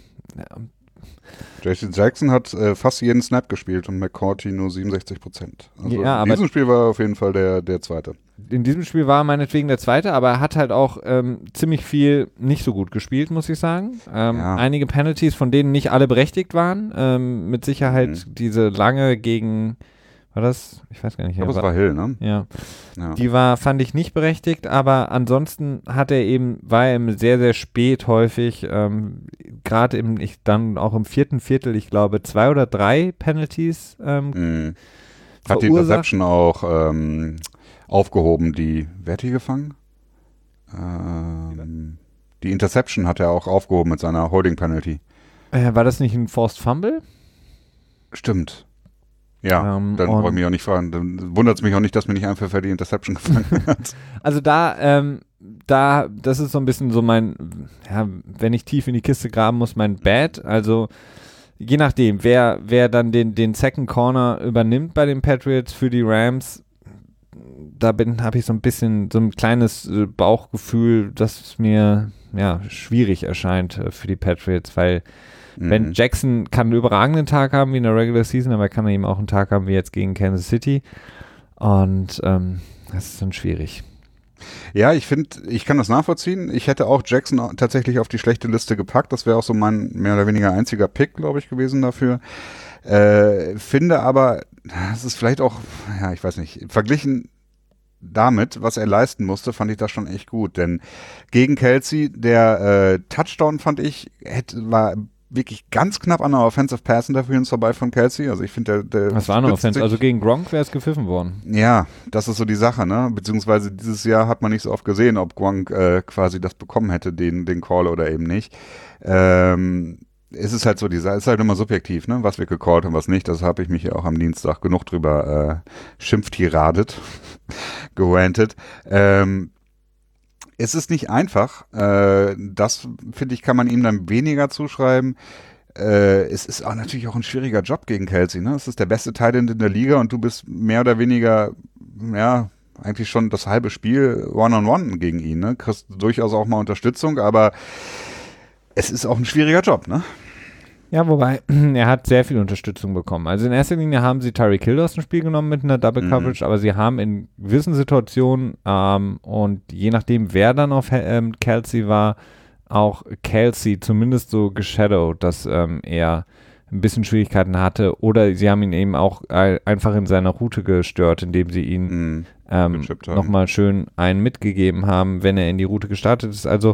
J C Jackson hat äh, fast jeden Snap gespielt und McCourty nur siebenundsechzig Prozent. Also ja, in diesem Spiel war er auf jeden Fall der, der Zweite. In diesem Spiel war er meinetwegen der Zweite, aber er hat halt auch ähm, ziemlich viel nicht so gut gespielt, muss ich sagen. Ähm, ja. Einige Penalties, von denen nicht alle berechtigt waren. Ähm, mit Sicherheit mhm. diese lange gegen, war das? Ich weiß gar nicht. Ich glaube, es war Hill, ne? Ja. ja. Die war, fand ich nicht berechtigt, aber ansonsten hat er eben, war er eben sehr, sehr spät häufig, ähm, gerade im, ich dann auch im vierten Viertel, ich glaube, zwei oder drei Penalties ähm, mhm. Hat die Interception auch ähm, aufgehoben, die, wer hat die gefangen? Ähm, die Interception hat er auch aufgehoben mit seiner Holding Penalty. Äh, war das nicht ein Forced Fumble? Stimmt. Ja, ähm, dann wollte ich mich auch nicht fragen. Dann wundert es mich auch nicht, dass mir nicht einfach für die Interception gefangen hat. Also da, ähm, da, das ist so ein bisschen so mein, ja, wenn ich tief in die Kiste graben muss, mein Bad. Also je nachdem, wer, wer dann den, den Second Corner übernimmt bei den Patriots für die Rams, da habe ich so ein bisschen so ein kleines äh, Bauchgefühl, dass es mir ja schwierig erscheint äh, für die Patriots, weil mhm. wenn Jackson kann einen überragenden Tag haben wie in der Regular Season, aber kann er eben auch einen Tag haben wie jetzt gegen Kansas City und ähm, das ist dann schwierig. Ja, ich finde, ich kann das nachvollziehen. Ich hätte auch Jackson tatsächlich auf die schlechte Liste gepackt. Das wäre auch so mein mehr oder weniger einziger Pick, glaube ich, gewesen dafür. Äh, finde aber, das ist vielleicht auch, ja, ich weiß nicht, verglichen damit, was er leisten musste, fand ich das schon echt gut. Denn gegen Kelsey, der äh, Touchdown, fand ich, hätte, war wirklich ganz knapp an der Offensive Pass Interference vorbei von Kelsey. Also ich finde, der, der Das war eine Offensive, also gegen Gronk wäre es gepfiffen worden. Ja, das ist so die Sache, ne? Beziehungsweise dieses Jahr hat man nicht so oft gesehen, ob Gronk äh, quasi das bekommen hätte, den, den Call oder eben nicht. Ähm, es ist halt so, es ist halt immer subjektiv, ne? Was wir gecallt haben, was nicht. Das habe ich mich ja auch am Dienstag genug drüber äh, schimpftiradet, gerantet. Ähm, Es ist nicht einfach. Äh, das, finde ich, kann man ihm dann weniger zuschreiben. Äh, es ist auch natürlich auch ein schwieriger Job gegen Kelsey. Ne? Es ist der beste Tight End in der Liga und du bist mehr oder weniger, ja, eigentlich schon das halbe Spiel One-on-One gegen ihn. Ne? Kriegst durchaus auch mal Unterstützung, aber es ist auch ein schwieriger Job, ne? Ja, wobei, er hat sehr viel Unterstützung bekommen. Also in erster Linie haben sie Tyreek Hill aus dem Spiel genommen mit einer Double Coverage, mhm. aber sie haben in gewissen Situationen ähm, und je nachdem, wer dann auf ähm, Kelsey war, auch Kelsey zumindest so geshadowed, dass ähm, er ein bisschen Schwierigkeiten hatte oder sie haben ihn eben auch äh, einfach in seiner Route gestört, indem sie ihn mhm. ähm, nochmal schön einen mitgegeben haben, wenn er in die Route gestartet ist. Also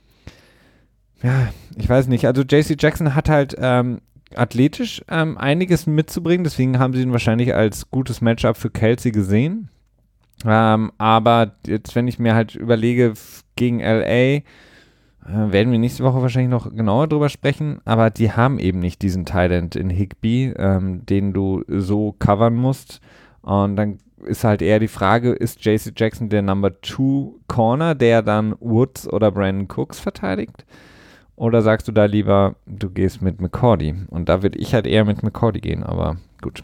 ja, ich weiß nicht. Also J C Jackson hat halt ähm, athletisch ähm, einiges mitzubringen, deswegen haben sie ihn wahrscheinlich als gutes Matchup für Kelsey gesehen. Ähm, aber jetzt, wenn ich mir halt überlege, f- gegen L A, äh, werden wir nächste Woche wahrscheinlich noch genauer drüber sprechen, aber die haben eben nicht diesen Tight End in Higbee, ähm, den du so covern musst. Und dann ist halt eher die Frage, ist J C Jackson der Number Two Corner, der dann Woods oder Brandon Cooks verteidigt? Oder sagst du da lieber, du gehst mit McCourty? Und da würde ich halt eher mit McCourty gehen, aber gut.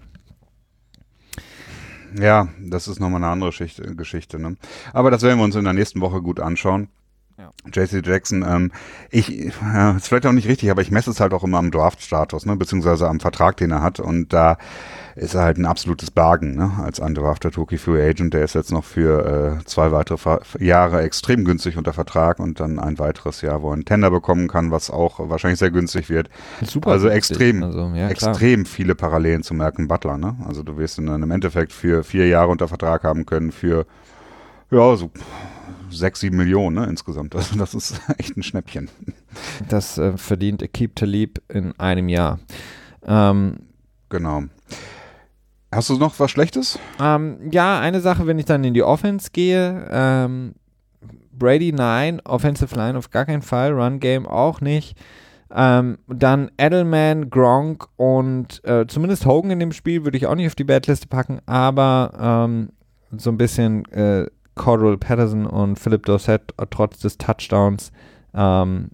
Ja, das ist nochmal eine andere Schicht, Geschichte. Ne? Aber das werden wir uns in der nächsten Woche gut anschauen. Ja. J C Jackson, ähm, ich, äh, ist vielleicht auch nicht richtig, aber ich messe es halt auch immer am Draft-Status, ne, beziehungsweise am Vertrag, den er hat. Und da ist er halt ein absolutes Bargain, ne, als undrafted Rookie Free Agent. Der ist jetzt noch für äh, zwei weitere Fa- Jahre extrem günstig unter Vertrag und dann ein weiteres Jahr, wo er einen Tender bekommen kann, was auch wahrscheinlich sehr günstig wird. Super also günstig. extrem, also, ja, extrem viele Parallelen zu Malcolm Butler, ne. Also du wirst ihn dann im Endeffekt für vier Jahre unter Vertrag haben können, für, ja, so sechs, sieben Millionen, ne, insgesamt. Also das ist echt ein Schnäppchen. Das äh, verdient Aqib Talib in einem Jahr. Ähm, genau. Hast du noch was Schlechtes? Ähm, ja, eine Sache, wenn ich dann in die Offense gehe, ähm, Brady nein, Offensive Line auf gar keinen Fall, Run Game auch nicht. Ähm, dann Edelman, Gronk und äh, zumindest Hogan in dem Spiel würde ich auch nicht auf die Badliste packen, aber ähm, so ein bisschen äh, Cordell Patterson und Philip Dorsett trotz des Touchdowns, ähm,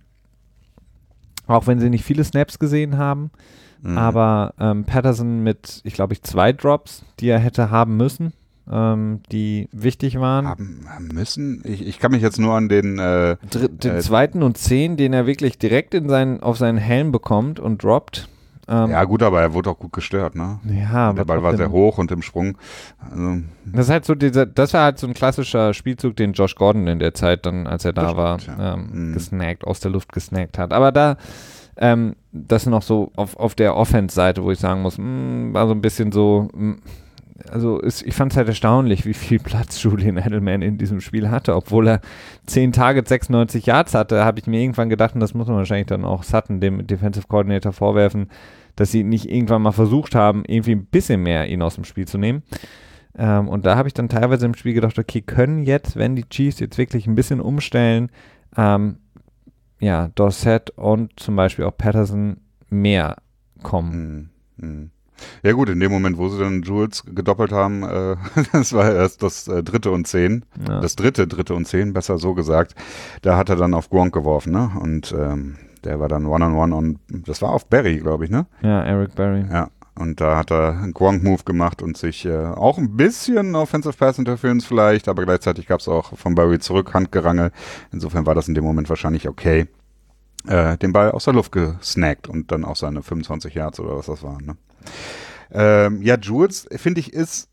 auch wenn sie nicht viele Snaps gesehen haben, mhm. aber ähm, Patterson mit, ich glaube, ich zwei Drops, die er hätte haben müssen, ähm, die wichtig waren. Haben müssen? Ich, ich kann mich jetzt nur an den äh, Dr- den äh, zweiten und zehn, den er wirklich direkt in seinen, auf seinen Helm bekommt und droppt. Ähm, ja gut, aber er wurde auch gut gestört, ne? Ja, der Ball war sehr hoch und im Sprung. Also, das ist halt so dieser, das war halt so ein klassischer Spielzug, den Josh Gordon in der Zeit dann, als er da stimmt, war, ja. ähm, mhm. gesnackt, aus der Luft gesnackt hat. Aber da, ähm, das ist noch so auf, auf der Offense-Seite, wo ich sagen muss, mh, war so ein bisschen so, mh, also ist, ich fand es halt erstaunlich, wie viel Platz Julian Edelman in diesem Spiel hatte, obwohl er zehn Targets, sechsundneunzig Yards hatte, habe ich mir irgendwann gedacht, und das muss man wahrscheinlich dann auch Sutton, dem Defensive Coordinator, vorwerfen, dass sie nicht irgendwann mal versucht haben, irgendwie ein bisschen mehr ihn aus dem Spiel zu nehmen. Ähm, und da habe ich dann teilweise im Spiel gedacht, okay, können jetzt, wenn die Chiefs jetzt wirklich ein bisschen umstellen, ähm, ja, Dorsett und zum Beispiel auch Patterson mehr kommen. Mhm. Mhm. Ja gut, in dem Moment, wo sie dann Jules gedoppelt haben, äh, das war erst das äh, dritte und zehn, ja. das dritte, dritte und zehn, besser so gesagt, da hat er dann auf Gronk geworfen, ne, und ähm, der war dann One-on-One und das war auf Barry, glaube ich, ne? Ja, Eric Barry. Ja, und da hat er einen Gronk-Move gemacht und sich äh, auch ein bisschen Offensive Pass Interference vielleicht, aber gleichzeitig gab es auch von Barry zurück Handgerangel. Insofern war das in dem Moment wahrscheinlich okay. Äh, den Ball aus der Luft gesnackt und dann auch seine fünfundzwanzig Yards oder was das waren, ne? Ähm, ja, Jules, finde ich, ist,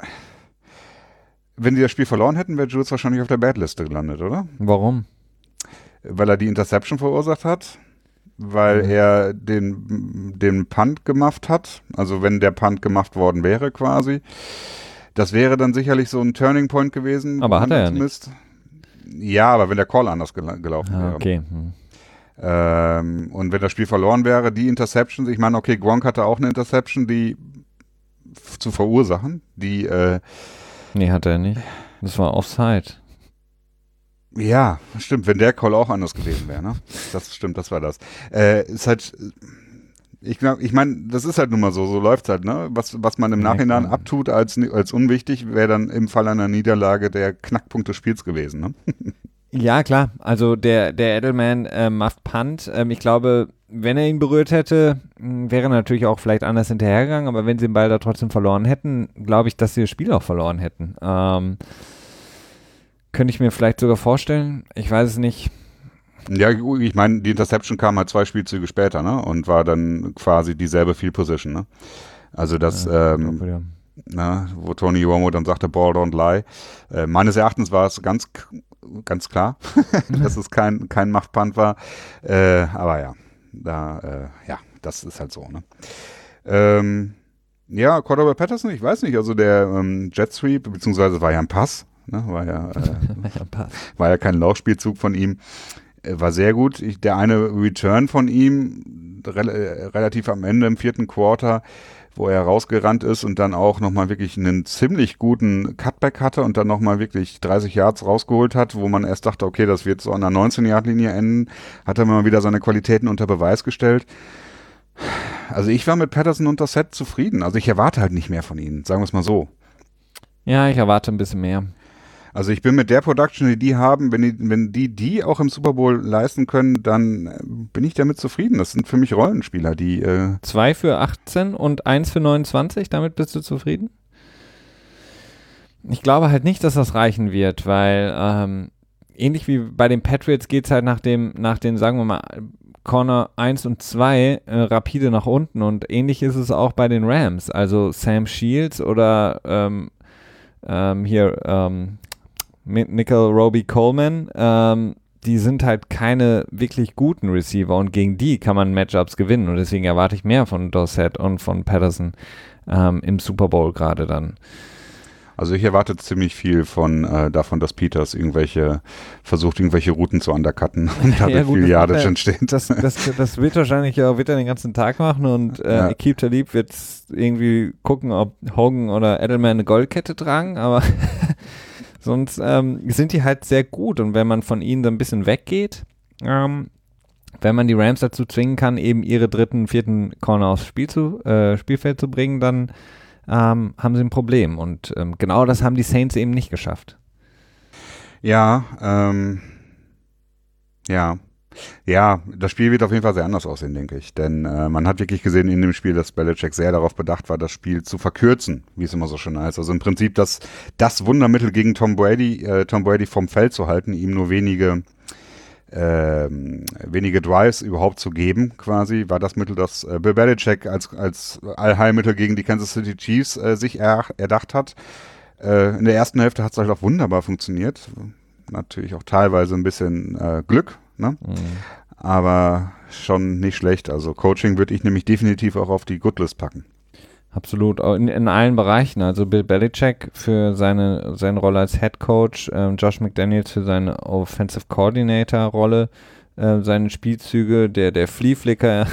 wenn die das Spiel verloren hätten, wäre Jules wahrscheinlich auf der Bad-Liste gelandet, oder? Warum? Weil er die Interception verursacht hat, weil mhm. er den, den Punt gemacht hat, also wenn der Punt gemacht worden wäre quasi. Das wäre dann sicherlich so ein Turning Point gewesen. Aber hat er ja nicht. Ja, aber wenn der Call anders gel- gelaufen ah, wäre. Okay. Hm. Ähm, und wenn das Spiel verloren wäre, die Interceptions, ich meine, okay, Gronk hatte auch eine Interception, die f- zu verursachen, die äh, Nee, hat er nicht. Das war Offside. Ja, stimmt, wenn der Call auch anders gewesen wäre, ne? Das stimmt, das war das. Äh, ist halt, ich glaube, ich meine, das ist halt nun mal so, so läuft's halt, ne? Was, was man im ja, Nachhinein klar. abtut als, als unwichtig, wäre dann im Fall einer Niederlage der Knackpunkt des Spiels gewesen, ne? Ja, klar. Also der, der Edelman äh, macht Punt. Ähm, ich glaube, wenn er ihn berührt hätte, mh, wäre er natürlich auch vielleicht anders hinterhergegangen, aber wenn sie den Ball da trotzdem verloren hätten, glaube ich, dass sie das Spiel auch verloren hätten. Ähm, könnte ich mir vielleicht sogar vorstellen. Ich weiß es nicht. Ja, ich meine, die Interception kam halt zwei Spielzüge später, ne? Und war dann quasi dieselbe Field Position, ne? Also das, ja, ähm, glaube, ja. na, wo Tony Romo dann sagte, Ball don't lie. Äh, meines Erachtens war es ganz ganz klar, dass es kein, kein Machtpunt war. Äh, aber ja, da, äh, ja, das ist halt so, ne? Ähm, ja, Cordell Patterson, ich weiß nicht, also der ähm, Jet Sweep, beziehungsweise war ja ein Pass, ne? War ja, äh, war ja kein Laufspielzug von ihm. Äh, war sehr gut. Ich, der eine Return von ihm, re- äh, relativ am Ende im vierten Quarter, wo er rausgerannt ist und dann auch nochmal wirklich einen ziemlich guten Cutback hatte und dann nochmal wirklich dreißig Yards rausgeholt hat, wo man erst dachte, okay, das wird so an der neunzehn-Yard-Linie enden, hat er mal wieder seine Qualitäten unter Beweis gestellt. Also ich war mit Patterson und Dorsett zufrieden. Also ich erwarte halt nicht mehr von ihnen, sagen wir es mal so. Ja, ich erwarte ein bisschen mehr. Also ich bin mit der Production, die die haben, wenn die, wenn die die auch im Super Bowl leisten können, dann bin ich damit zufrieden. Das sind für mich Rollenspieler, die äh Zwei für achtzehn und eins für neunundzwanzig, damit bist du zufrieden? Ich glaube halt nicht, dass das reichen wird, weil ähm, ähnlich wie bei den Patriots geht es halt nach dem, nach den, sagen wir mal, Corner eins und zwei äh, rapide nach unten und ähnlich ist es auch bei den Rams. Also Sam Shields oder ähm, ähm, hier ähm, Nickel Roby Coleman, ähm, die sind halt keine wirklich guten Receiver und gegen die kann man Matchups gewinnen und deswegen erwarte ich mehr von Dorsett und von Patterson ähm, im Super Bowl gerade dann. Also ich erwarte ziemlich viel von äh, davon, dass Peters irgendwelche versucht, irgendwelche Routen zu undercutten und dadurch ja, viel Yardage entsteht. Das, das, das wird wahrscheinlich ja wird er den ganzen Tag machen und äh, ja. Aqib Talib wird irgendwie gucken, ob Hogan oder Edelman eine Goldkette tragen, aber sonst ähm, sind die halt sehr gut und wenn man von ihnen so ein bisschen weggeht, ähm, wenn man die Rams dazu zwingen kann, eben ihre dritten, vierten Corner aufs Spiel zu, äh, Spielfeld zu bringen, dann ähm, haben sie ein Problem und ähm, genau das haben die Saints eben nicht geschafft. Ja, ähm, ja. Ja, das Spiel wird auf jeden Fall sehr anders aussehen, denke ich. Denn äh, man hat wirklich gesehen in dem Spiel, dass Belichick sehr darauf bedacht war, das Spiel zu verkürzen, wie es immer so schön heißt. Also im Prinzip das, das Wundermittel gegen Tom Brady, äh, Tom Brady vom Feld zu halten, ihm nur wenige, äh, wenige Drives überhaupt zu geben, quasi, war das Mittel, das äh, Bill Belichick als, als Allheilmittel gegen die Kansas City Chiefs äh, sich er, erdacht hat. Äh, in der ersten Hälfte hat es halt auch wunderbar funktioniert. Natürlich auch teilweise ein bisschen äh, Glück. Ne? Mhm. Aber schon nicht schlecht. Also Coaching würde ich nämlich definitiv auch auf die Goodlist packen. Absolut, in, in allen Bereichen. Also Bill Belichick für seine, seine Rolle als Head Coach, ähm, Josh McDaniels für seine Offensive Coordinator Rolle, äh, seine Spielzüge, der, der Flea Flicker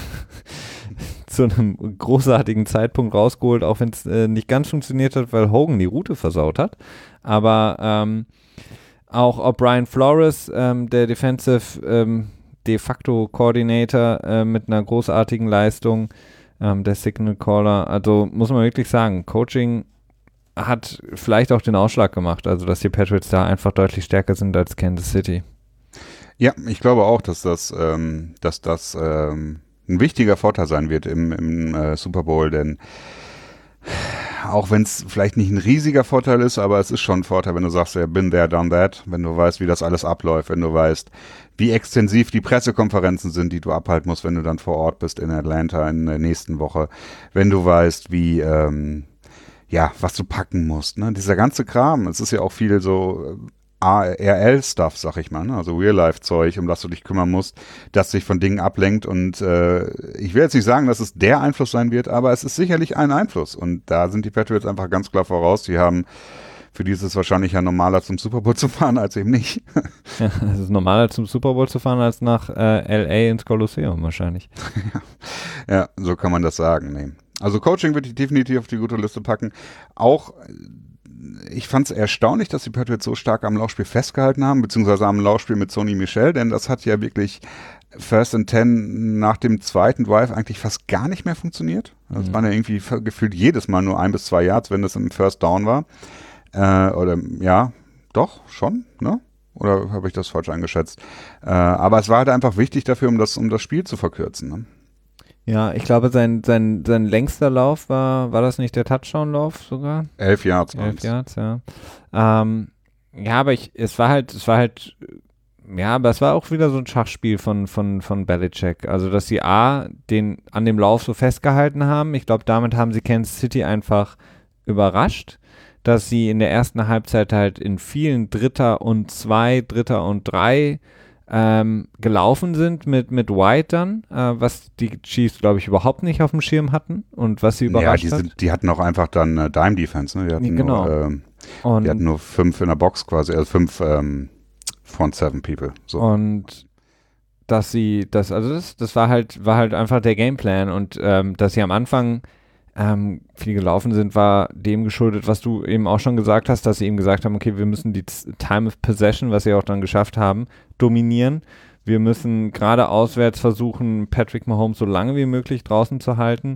zu einem großartigen Zeitpunkt rausgeholt, auch wenn es äh, nicht ganz funktioniert hat, weil Hogan die Route versaut hat. Aber ähm, auch O'Brien Flores, ähm, der Defensive ähm, de facto Coordinator äh, mit einer großartigen Leistung, ähm, der Signal Caller. Also muss man wirklich sagen, Coaching hat vielleicht auch den Ausschlag gemacht, also dass die Patriots da einfach deutlich stärker sind als Kansas City. Ja, ich glaube auch, dass das, ähm, dass das ähm, ein wichtiger Vorteil sein wird im, im äh, Super Bowl, denn auch wenn es vielleicht nicht ein riesiger Vorteil ist, aber es ist schon ein Vorteil, wenn du sagst, ja, been there, done that, wenn du weißt, wie das alles abläuft, wenn du weißt, wie extensiv die Pressekonferenzen sind, die du abhalten musst, wenn du dann vor Ort bist in Atlanta in der nächsten Woche, wenn du weißt, wie, ähm, ja, was du packen musst, ne, dieser ganze Kram, es ist ja auch viel so R L-Stuff, sag ich mal, ne? Also Real-Life-Zeug, um das du dich kümmern musst, das dich von Dingen ablenkt und äh, ich will jetzt nicht sagen, dass es der Einfluss sein wird, aber es ist sicherlich ein Einfluss und da sind die Patriots einfach ganz klar voraus, die haben, für die ist es wahrscheinlich ja normaler zum Super Bowl zu fahren, als eben nicht. Ja, es ist normaler zum Super Bowl zu fahren, als nach äh, L A ins Kolosseum wahrscheinlich. Ja, so kann man das sagen, nee. Also Coaching würde ich definitiv auf die gute Liste packen, auch ich fand es erstaunlich, dass die Patriots so stark am Laufspiel festgehalten haben, beziehungsweise am Laufspiel mit Sony Michel, denn das hat ja wirklich First and Ten nach dem zweiten Drive eigentlich fast gar nicht mehr funktioniert. Das mhm. waren ja irgendwie gefühlt jedes Mal nur ein bis zwei Yards, wenn das im First Down war. Äh, oder ja, doch, schon, ne? Oder habe ich das falsch eingeschätzt? Äh, aber es war halt einfach wichtig dafür, um das, um das Spiel zu verkürzen, ne? Ja, ich glaube, sein, sein, sein längster Lauf war, war das nicht der Touchdown-Lauf sogar? Elf Yards. Elf Yards, ja. Ähm, ja, aber ich, es war halt, es war halt, ja, aber es war auch wieder so ein Schachspiel von, von, von Belichick. Also, dass sie A, den an dem Lauf so festgehalten haben. Ich glaube, damit haben sie Kansas City einfach überrascht, dass sie in der ersten Halbzeit halt in vielen Dritter und Zwei, Dritter und Drei Ähm, gelaufen sind mit, mit White dann, äh, was die Chiefs, glaube ich, überhaupt nicht auf dem Schirm hatten und was sie überrascht ja, die hat. Sind, die hatten auch einfach dann äh, Dime-Defense, ne? Die hatten, genau. nur, ähm, die hatten nur fünf in der Box quasi, also fünf ähm, Front Seven People. So. Und dass sie, das, also das, das war halt, war halt einfach der Gameplan und ähm, dass sie am Anfang ähm, viel gelaufen sind, war dem geschuldet, was du eben auch schon gesagt hast, dass sie eben gesagt haben, okay, wir müssen die Time of Possession, was sie auch dann geschafft haben, dominieren. Wir müssen gerade auswärts versuchen, Patrick Mahomes so lange wie möglich draußen zu halten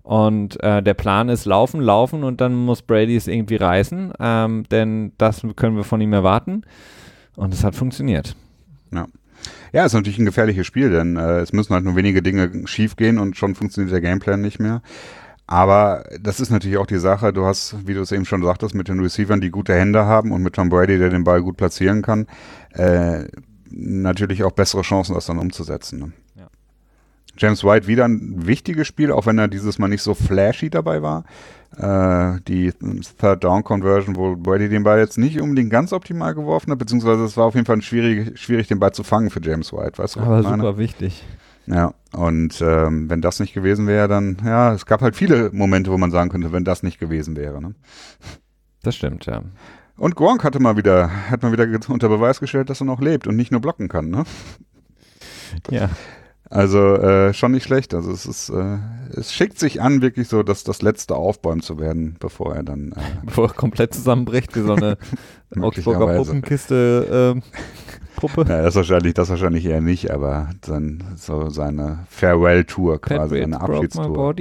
Und äh, der Plan ist laufen, laufen und dann muss Brady es irgendwie reißen, ähm, denn das können wir von ihm erwarten. Und es hat funktioniert. Ja. Ja, ist natürlich ein gefährliches Spiel, denn äh, es müssen halt nur wenige Dinge schief gehen und schon funktioniert der Gameplan nicht mehr. Aber das ist natürlich auch die Sache, du hast, wie du es eben schon sagtest, mit den Receivern, die gute Hände haben und mit Tom Brady, der den Ball gut platzieren kann, äh, natürlich auch bessere Chancen, das dann umzusetzen. Ne? Ja. James White wieder ein wichtiges Spiel, auch wenn er dieses Mal nicht so flashy dabei war. Äh, die Third Down Conversion, wo Brady den Ball jetzt nicht unbedingt ganz optimal geworfen hat, beziehungsweise es war auf jeden Fall schwierig, schwierig den Ball zu fangen für James White, weißt du? Aber super wichtig. Ja, und ähm, wenn das nicht gewesen wäre, dann, ja, es gab halt viele Momente, wo man sagen könnte, wenn das nicht gewesen wäre. Ne? Das stimmt, ja. Und Gronk hatte mal wieder, hat mal wieder unter Beweis gestellt, dass er noch lebt und nicht nur blocken kann, ne? Ja. Also äh, schon nicht schlecht. Also es ist, äh, es schickt sich an, wirklich so, dass das letzte aufbäumen zu werden, bevor er dann äh, bevor er komplett zusammenbricht, wie so eine Augsburger Puppenkiste äh, Puppe. Ja, das wahrscheinlich, das wahrscheinlich eher nicht, aber dann so seine Farewell-Tour quasi, seine Abschiedstour.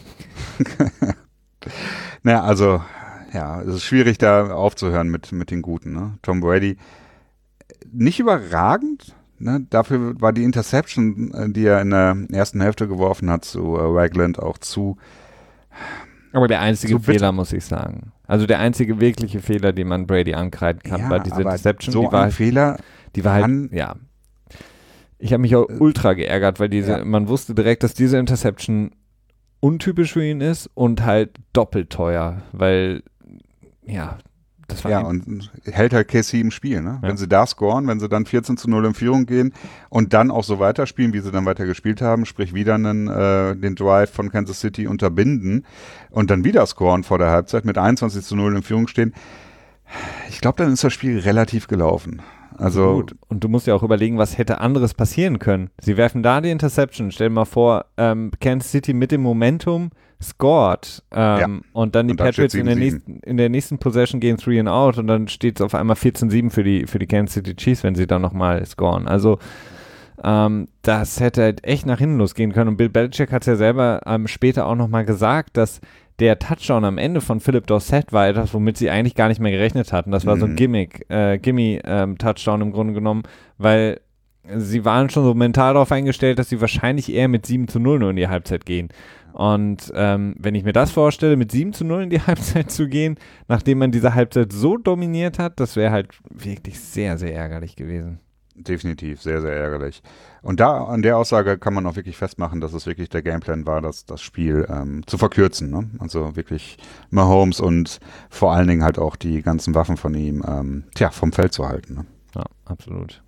Naja, also ja, es ist schwierig da aufzuhören mit, mit den Guten. Ne? Tom Brady, nicht überragend. Ne, dafür war die Interception, die er in der ersten Hälfte geworfen hat, zu äh, Ragland auch zu. Aber der einzige Fehler, muss ich sagen. Also der einzige wirkliche Fehler, den man Brady ankreiden kann, ja, war diese Interception. So die war ein Fehler. Die war halt, ja. Ich habe mich auch ultra geärgert, weil diese, ja. man wusste direkt, dass diese Interception untypisch für ihn ist und halt doppelt teuer, weil, ja. Das war ja, und hält halt K C im Spiel, ne? Ja. Wenn sie da scoren, wenn sie dann vierzehn zu null in Führung gehen und dann auch so weiterspielen, wie sie dann weiter gespielt haben, sprich wieder einen, äh, den Drive von Kansas City unterbinden und dann wieder scoren vor der Halbzeit mit einundzwanzig zu null in Führung stehen, ich glaube, dann ist das Spiel relativ gelaufen. Also gut. Und du musst ja auch überlegen, was hätte anderes passieren können. Sie werfen da die Interception, stell dir mal vor, ähm, Kansas City mit dem Momentum scored ähm, ja. und dann die und dann Patriots in der, nächsten, in der nächsten Possession gehen three and out und dann steht es auf einmal vierzehn sieben für die, für die Kansas City Chiefs, wenn sie dann nochmal scoren. Also ähm, das hätte halt echt nach hinten losgehen können und Bill Belichick hat es ja selber ähm, später auch nochmal gesagt, dass der Touchdown am Ende von Philip Dorsett war etwas, womit sie eigentlich gar nicht mehr gerechnet hatten. Das war mhm. so ein Gimmick, äh, Gimme-Touchdown ähm, im Grunde genommen, weil sie waren schon so mental darauf eingestellt, dass sie wahrscheinlich eher mit sieben zu null nur in die Halbzeit gehen. Und ähm, wenn ich mir das vorstelle, mit sieben zu null in die Halbzeit zu gehen, nachdem man diese Halbzeit so dominiert hat, das wäre halt wirklich sehr, sehr ärgerlich gewesen. Definitiv, sehr, sehr ärgerlich. Und da an der Aussage kann man auch wirklich festmachen, dass es wirklich der Gameplan war, das, das Spiel ähm, zu verkürzen. Ne? Also wirklich Mahomes und vor allen Dingen halt auch die ganzen Waffen von ihm ähm, tja, vom Feld zu halten. Ne? Ja, absolut.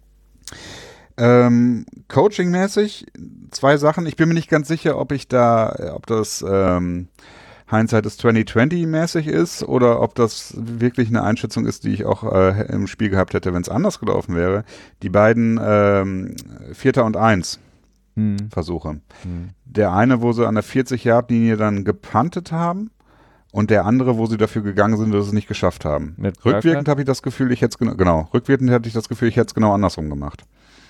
Ähm, Coaching-mäßig zwei Sachen. Ich bin mir nicht ganz sicher, ob ich da, ob das ähm, Hindsight ist zwanzig zwanzig mäßig ist oder ob das wirklich eine Einschätzung ist, die ich auch äh, im Spiel gehabt hätte, wenn es anders gelaufen wäre. Die beiden ähm, Vierter und Eins hm. Versuche. Hm. Der eine, wo sie an der vierzig-Yard-Linie dann gepuntet haben und der andere, wo sie dafür gegangen sind, dass sie es nicht geschafft haben. Mit Rückwirkend habe ich das Gefühl, ich hätte es genau, genau, rückwirkend hatte ich das Gefühl, ich hätte es genau andersrum gemacht.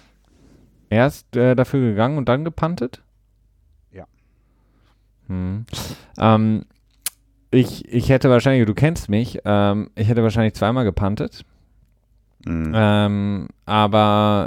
Erst äh, dafür gegangen und dann gepuntet? Ja. Hm. Ähm, ich, ich hätte wahrscheinlich, du kennst mich, ähm, ich hätte wahrscheinlich zweimal gepuntet. Mhm. Ähm, aber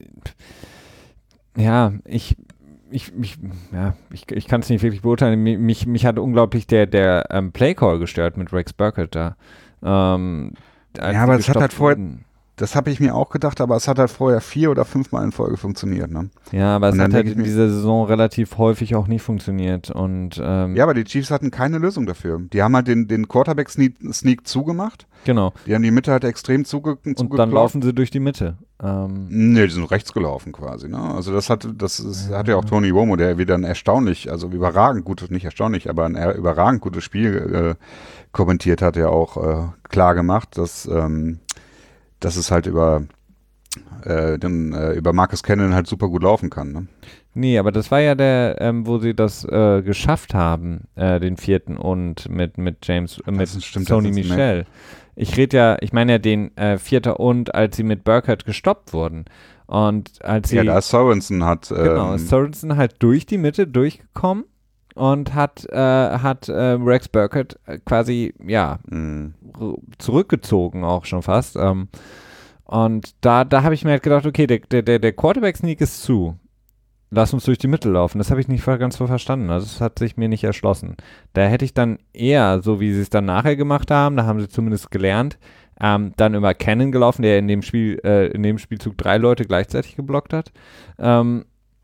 ja, ich ich, ich, ja, ich, ich kann es nicht wirklich beurteilen. Mich, mich hat unglaublich der, der ähm, Playcall gestört mit Rex Burkett da. Ähm, ja, aber es hat halt vorher... Das habe ich mir auch gedacht, aber es hat halt vorher vier oder fünfmal in Folge funktioniert. Ne? Ja, aber es hat halt in dieser Saison relativ häufig auch nicht funktioniert. Und, ähm, ja, aber die Chiefs hatten keine Lösung dafür. Die haben halt den, den Quarterback-Sneak zugemacht. Genau. Die haben die Mitte halt extrem zuge zugeklappt. Und dann laufen sie durch die Mitte. Ähm, nee, die sind rechts gelaufen quasi. Ne? Also das hat das ist, ja, hat ja auch Tony Romo, der wieder ein erstaunlich, also überragend gutes, nicht erstaunlich, aber ein überragend gutes Spiel äh, kommentiert hat, ja auch äh, klar gemacht, dass ähm, dass es halt über, äh, den, äh, über Marcus Cannon halt super gut laufen kann. Ne? Nee, aber das war ja der, ähm, wo sie das äh, geschafft haben, äh, den vierten und mit, mit James, äh, mit stimmt, Sony Michel. Ich rede ja, ich meine ja den äh, vierter und, als sie mit Burkett gestoppt wurden. Und als sie... Ja, da Sorensen hat... Ähm, genau, ist Sorensen halt durch die Mitte durchgekommen und hat, äh, hat äh, Rex Burkhead quasi, ja, mhm. zurückgezogen auch schon fast. Ähm, und da, da habe ich mir halt gedacht, okay, der, der, der Quarterback-Sneak ist zu. Lass uns durch die Mitte laufen. Das habe ich nicht ganz so verstanden. Also das hat sich mir nicht erschlossen. Da hätte ich dann eher, so wie sie es dann nachher gemacht haben, da haben sie zumindest gelernt, ähm, dann über Cannon gelaufen, der in dem Spiel, äh, in dem Spielzug drei Leute gleichzeitig geblockt hat. Ähm,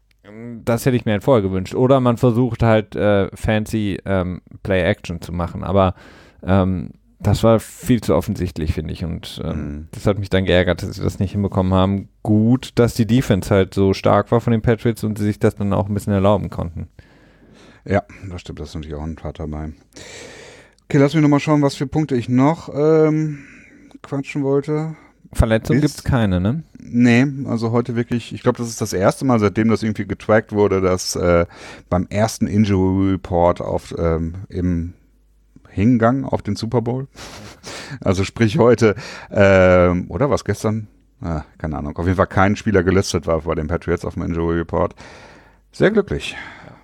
das hätte ich mir halt vorher gewünscht. Oder man versucht halt äh, fancy ähm, Play-Action zu machen. Aber ähm, das war viel zu offensichtlich, finde ich. Und ähm, mhm. das hat mich dann geärgert, dass sie das nicht hinbekommen haben. Gut, dass die Defense halt so stark war von den Patriots und sie sich das dann auch ein bisschen erlauben konnten. Ja, das stimmt. Das ist natürlich auch ein Part dabei. Okay, lass mich nochmal schauen, was für Punkte ich noch ähm, quatschen wollte. Verletzungen gibt es keine, ne? Nee, also heute wirklich, ich glaube, das ist das erste Mal, seitdem das irgendwie getrackt wurde, dass äh, beim ersten Injury Report auf, ähm, im Hingang auf den Super Bowl. Also sprich heute, ähm, oder was gestern? Ah, keine Ahnung. Auf jeden Fall kein Spieler gelistet war bei den Patriots auf dem Injury Report. Sehr glücklich.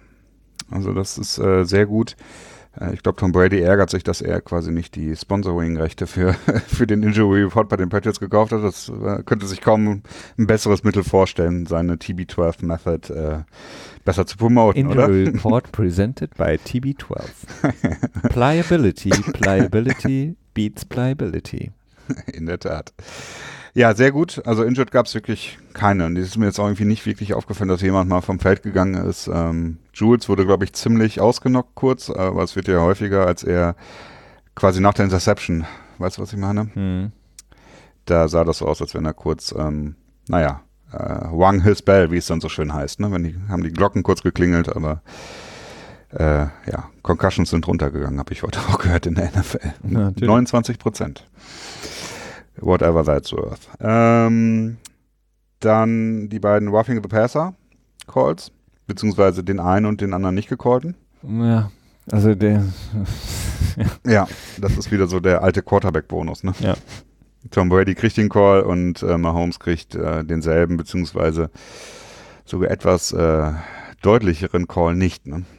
Also das ist äh, sehr gut. Äh, ich glaube, Tom Brady ärgert sich, dass er quasi nicht die Sponsoring-Rechte für, für den Injury Report bei den Patriots gekauft hat. Das äh, könnte sich kaum ein besseres Mittel vorstellen, seine T B zwölf Method äh, besser zu promoten, Injury oder? Injury Report presented by T B zwölf. Pliability, Pliability beats Pliability. In der Tat. Ja, sehr gut. Also Injured gab es wirklich keine. Und es ist mir jetzt auch irgendwie nicht wirklich aufgefallen, dass jemand mal vom Feld gegangen ist. Ähm, Jules wurde, glaube ich, ziemlich ausgenockt kurz, aber es wird ja häufiger, als er quasi nach der Interception, weißt du, was ich meine? Hm. Da sah das so aus, als wenn er kurz, ähm, naja, äh, rung his bell, wie es dann so schön heißt. Ne? Wenn die, haben die Glocken kurz geklingelt, aber äh, ja, Concussions sind runtergegangen, habe ich heute auch gehört in der N F L. Ja, neunundzwanzig Prozent. Whatever that's worth. Ähm, dann die beiden Roughing the Passer Calls, beziehungsweise den einen und den anderen nicht gecallten. Ja, also der. ja. ja, das ist wieder so der alte Quarterback-Bonus, ne? Ja. Tom Brady kriegt den Call und äh, Mahomes kriegt äh, denselben, beziehungsweise sogar etwas äh, deutlicheren Call nicht, ne?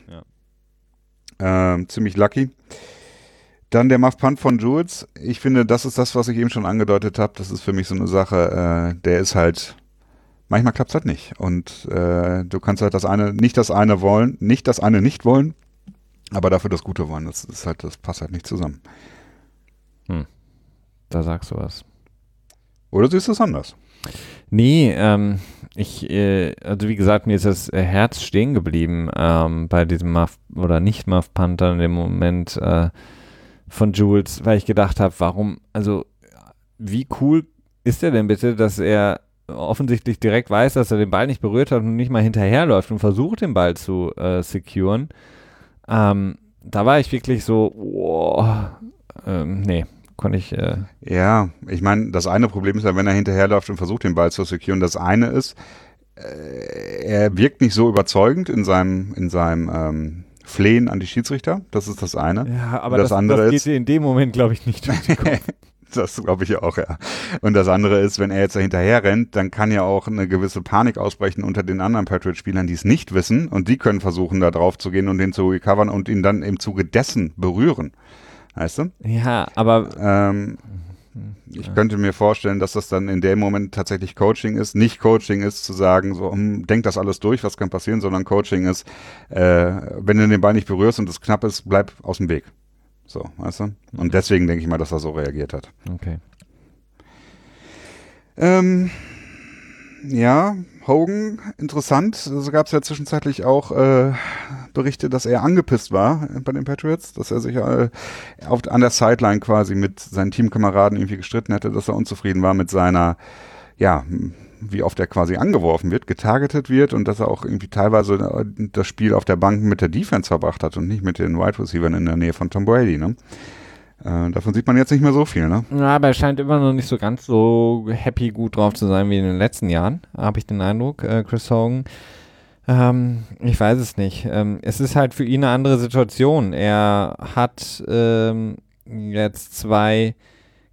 Ja. Ähm, ziemlich lucky. Dann der Muff Punt von Jules. Ich finde, das ist das, was ich eben schon angedeutet habe. Das ist für mich so eine Sache, äh, der ist halt, manchmal klappt es halt nicht. Und äh, du kannst halt das eine, nicht das eine wollen, nicht das eine nicht wollen, aber dafür das Gute wollen. Das ist halt, das passt halt nicht zusammen. Hm. Da sagst du was. Oder siehst du es anders? Nee, ähm, ich, äh, also wie gesagt, mir ist das Herz stehen geblieben ähm, bei diesem Muff oder nicht Muff Punt dann in dem Moment, äh, von Jules, weil ich gedacht habe, warum, also wie cool ist er denn bitte, dass er offensichtlich direkt weiß, dass er den Ball nicht berührt hat und nicht mal hinterherläuft und versucht, den Ball zu äh, securen. Ähm, da war ich wirklich so, wow, ähm, nee, konnte ich. Äh ja, ich meine, das eine Problem ist ja, wenn er hinterherläuft und versucht, den Ball zu securen. Das eine ist, äh, er wirkt nicht so überzeugend in seinem, in seinem, ähm, Flehen an die Schiedsrichter, das ist das eine. Ja, aber das, das, andere das geht dir in dem Moment, glaube ich, nicht durch den Kopf. Das glaube ich auch, ja. Und das andere ist, wenn er jetzt da hinterher rennt, dann kann ja auch eine gewisse Panik ausbrechen unter den anderen Patriot-Spielern, die es nicht wissen und die können versuchen, da drauf zu gehen und den zu recovern und ihn dann im Zuge dessen berühren. Weißt du? Ja, aber ähm, ich ja. könnte mir vorstellen, dass das dann in dem Moment tatsächlich Coaching ist. Nicht Coaching ist zu sagen, so, hm, denk das alles durch, was kann passieren, sondern Coaching ist, äh, wenn du den Ball nicht berührst und es knapp ist, bleib aus dem Weg. So, weißt du? Und mhm. deswegen denke ich mal, dass er so reagiert hat. Okay. Ähm, ja, Hogan, interessant. Also gab es ja zwischenzeitlich auch äh, Berichte, dass er angepisst war bei den Patriots, dass er sich äh, auf, an der Sideline quasi mit seinen Teamkameraden irgendwie gestritten hätte, dass er unzufrieden war mit seiner, ja, wie oft er quasi angeworfen wird, getargetet wird und dass er auch irgendwie teilweise das Spiel auf der Bank mit der Defense verbracht hat und nicht mit den Wide Receivers in der Nähe von Tom Brady, ne? Äh, davon sieht man jetzt nicht mehr so viel, ne? Ja, aber er scheint immer noch nicht so ganz so happy gut drauf zu sein wie in den letzten Jahren, habe ich den Eindruck, äh, Chris Hogan. Ähm, ich weiß es nicht. Ähm, es ist halt für ihn eine andere Situation. Er hat ähm, jetzt zwei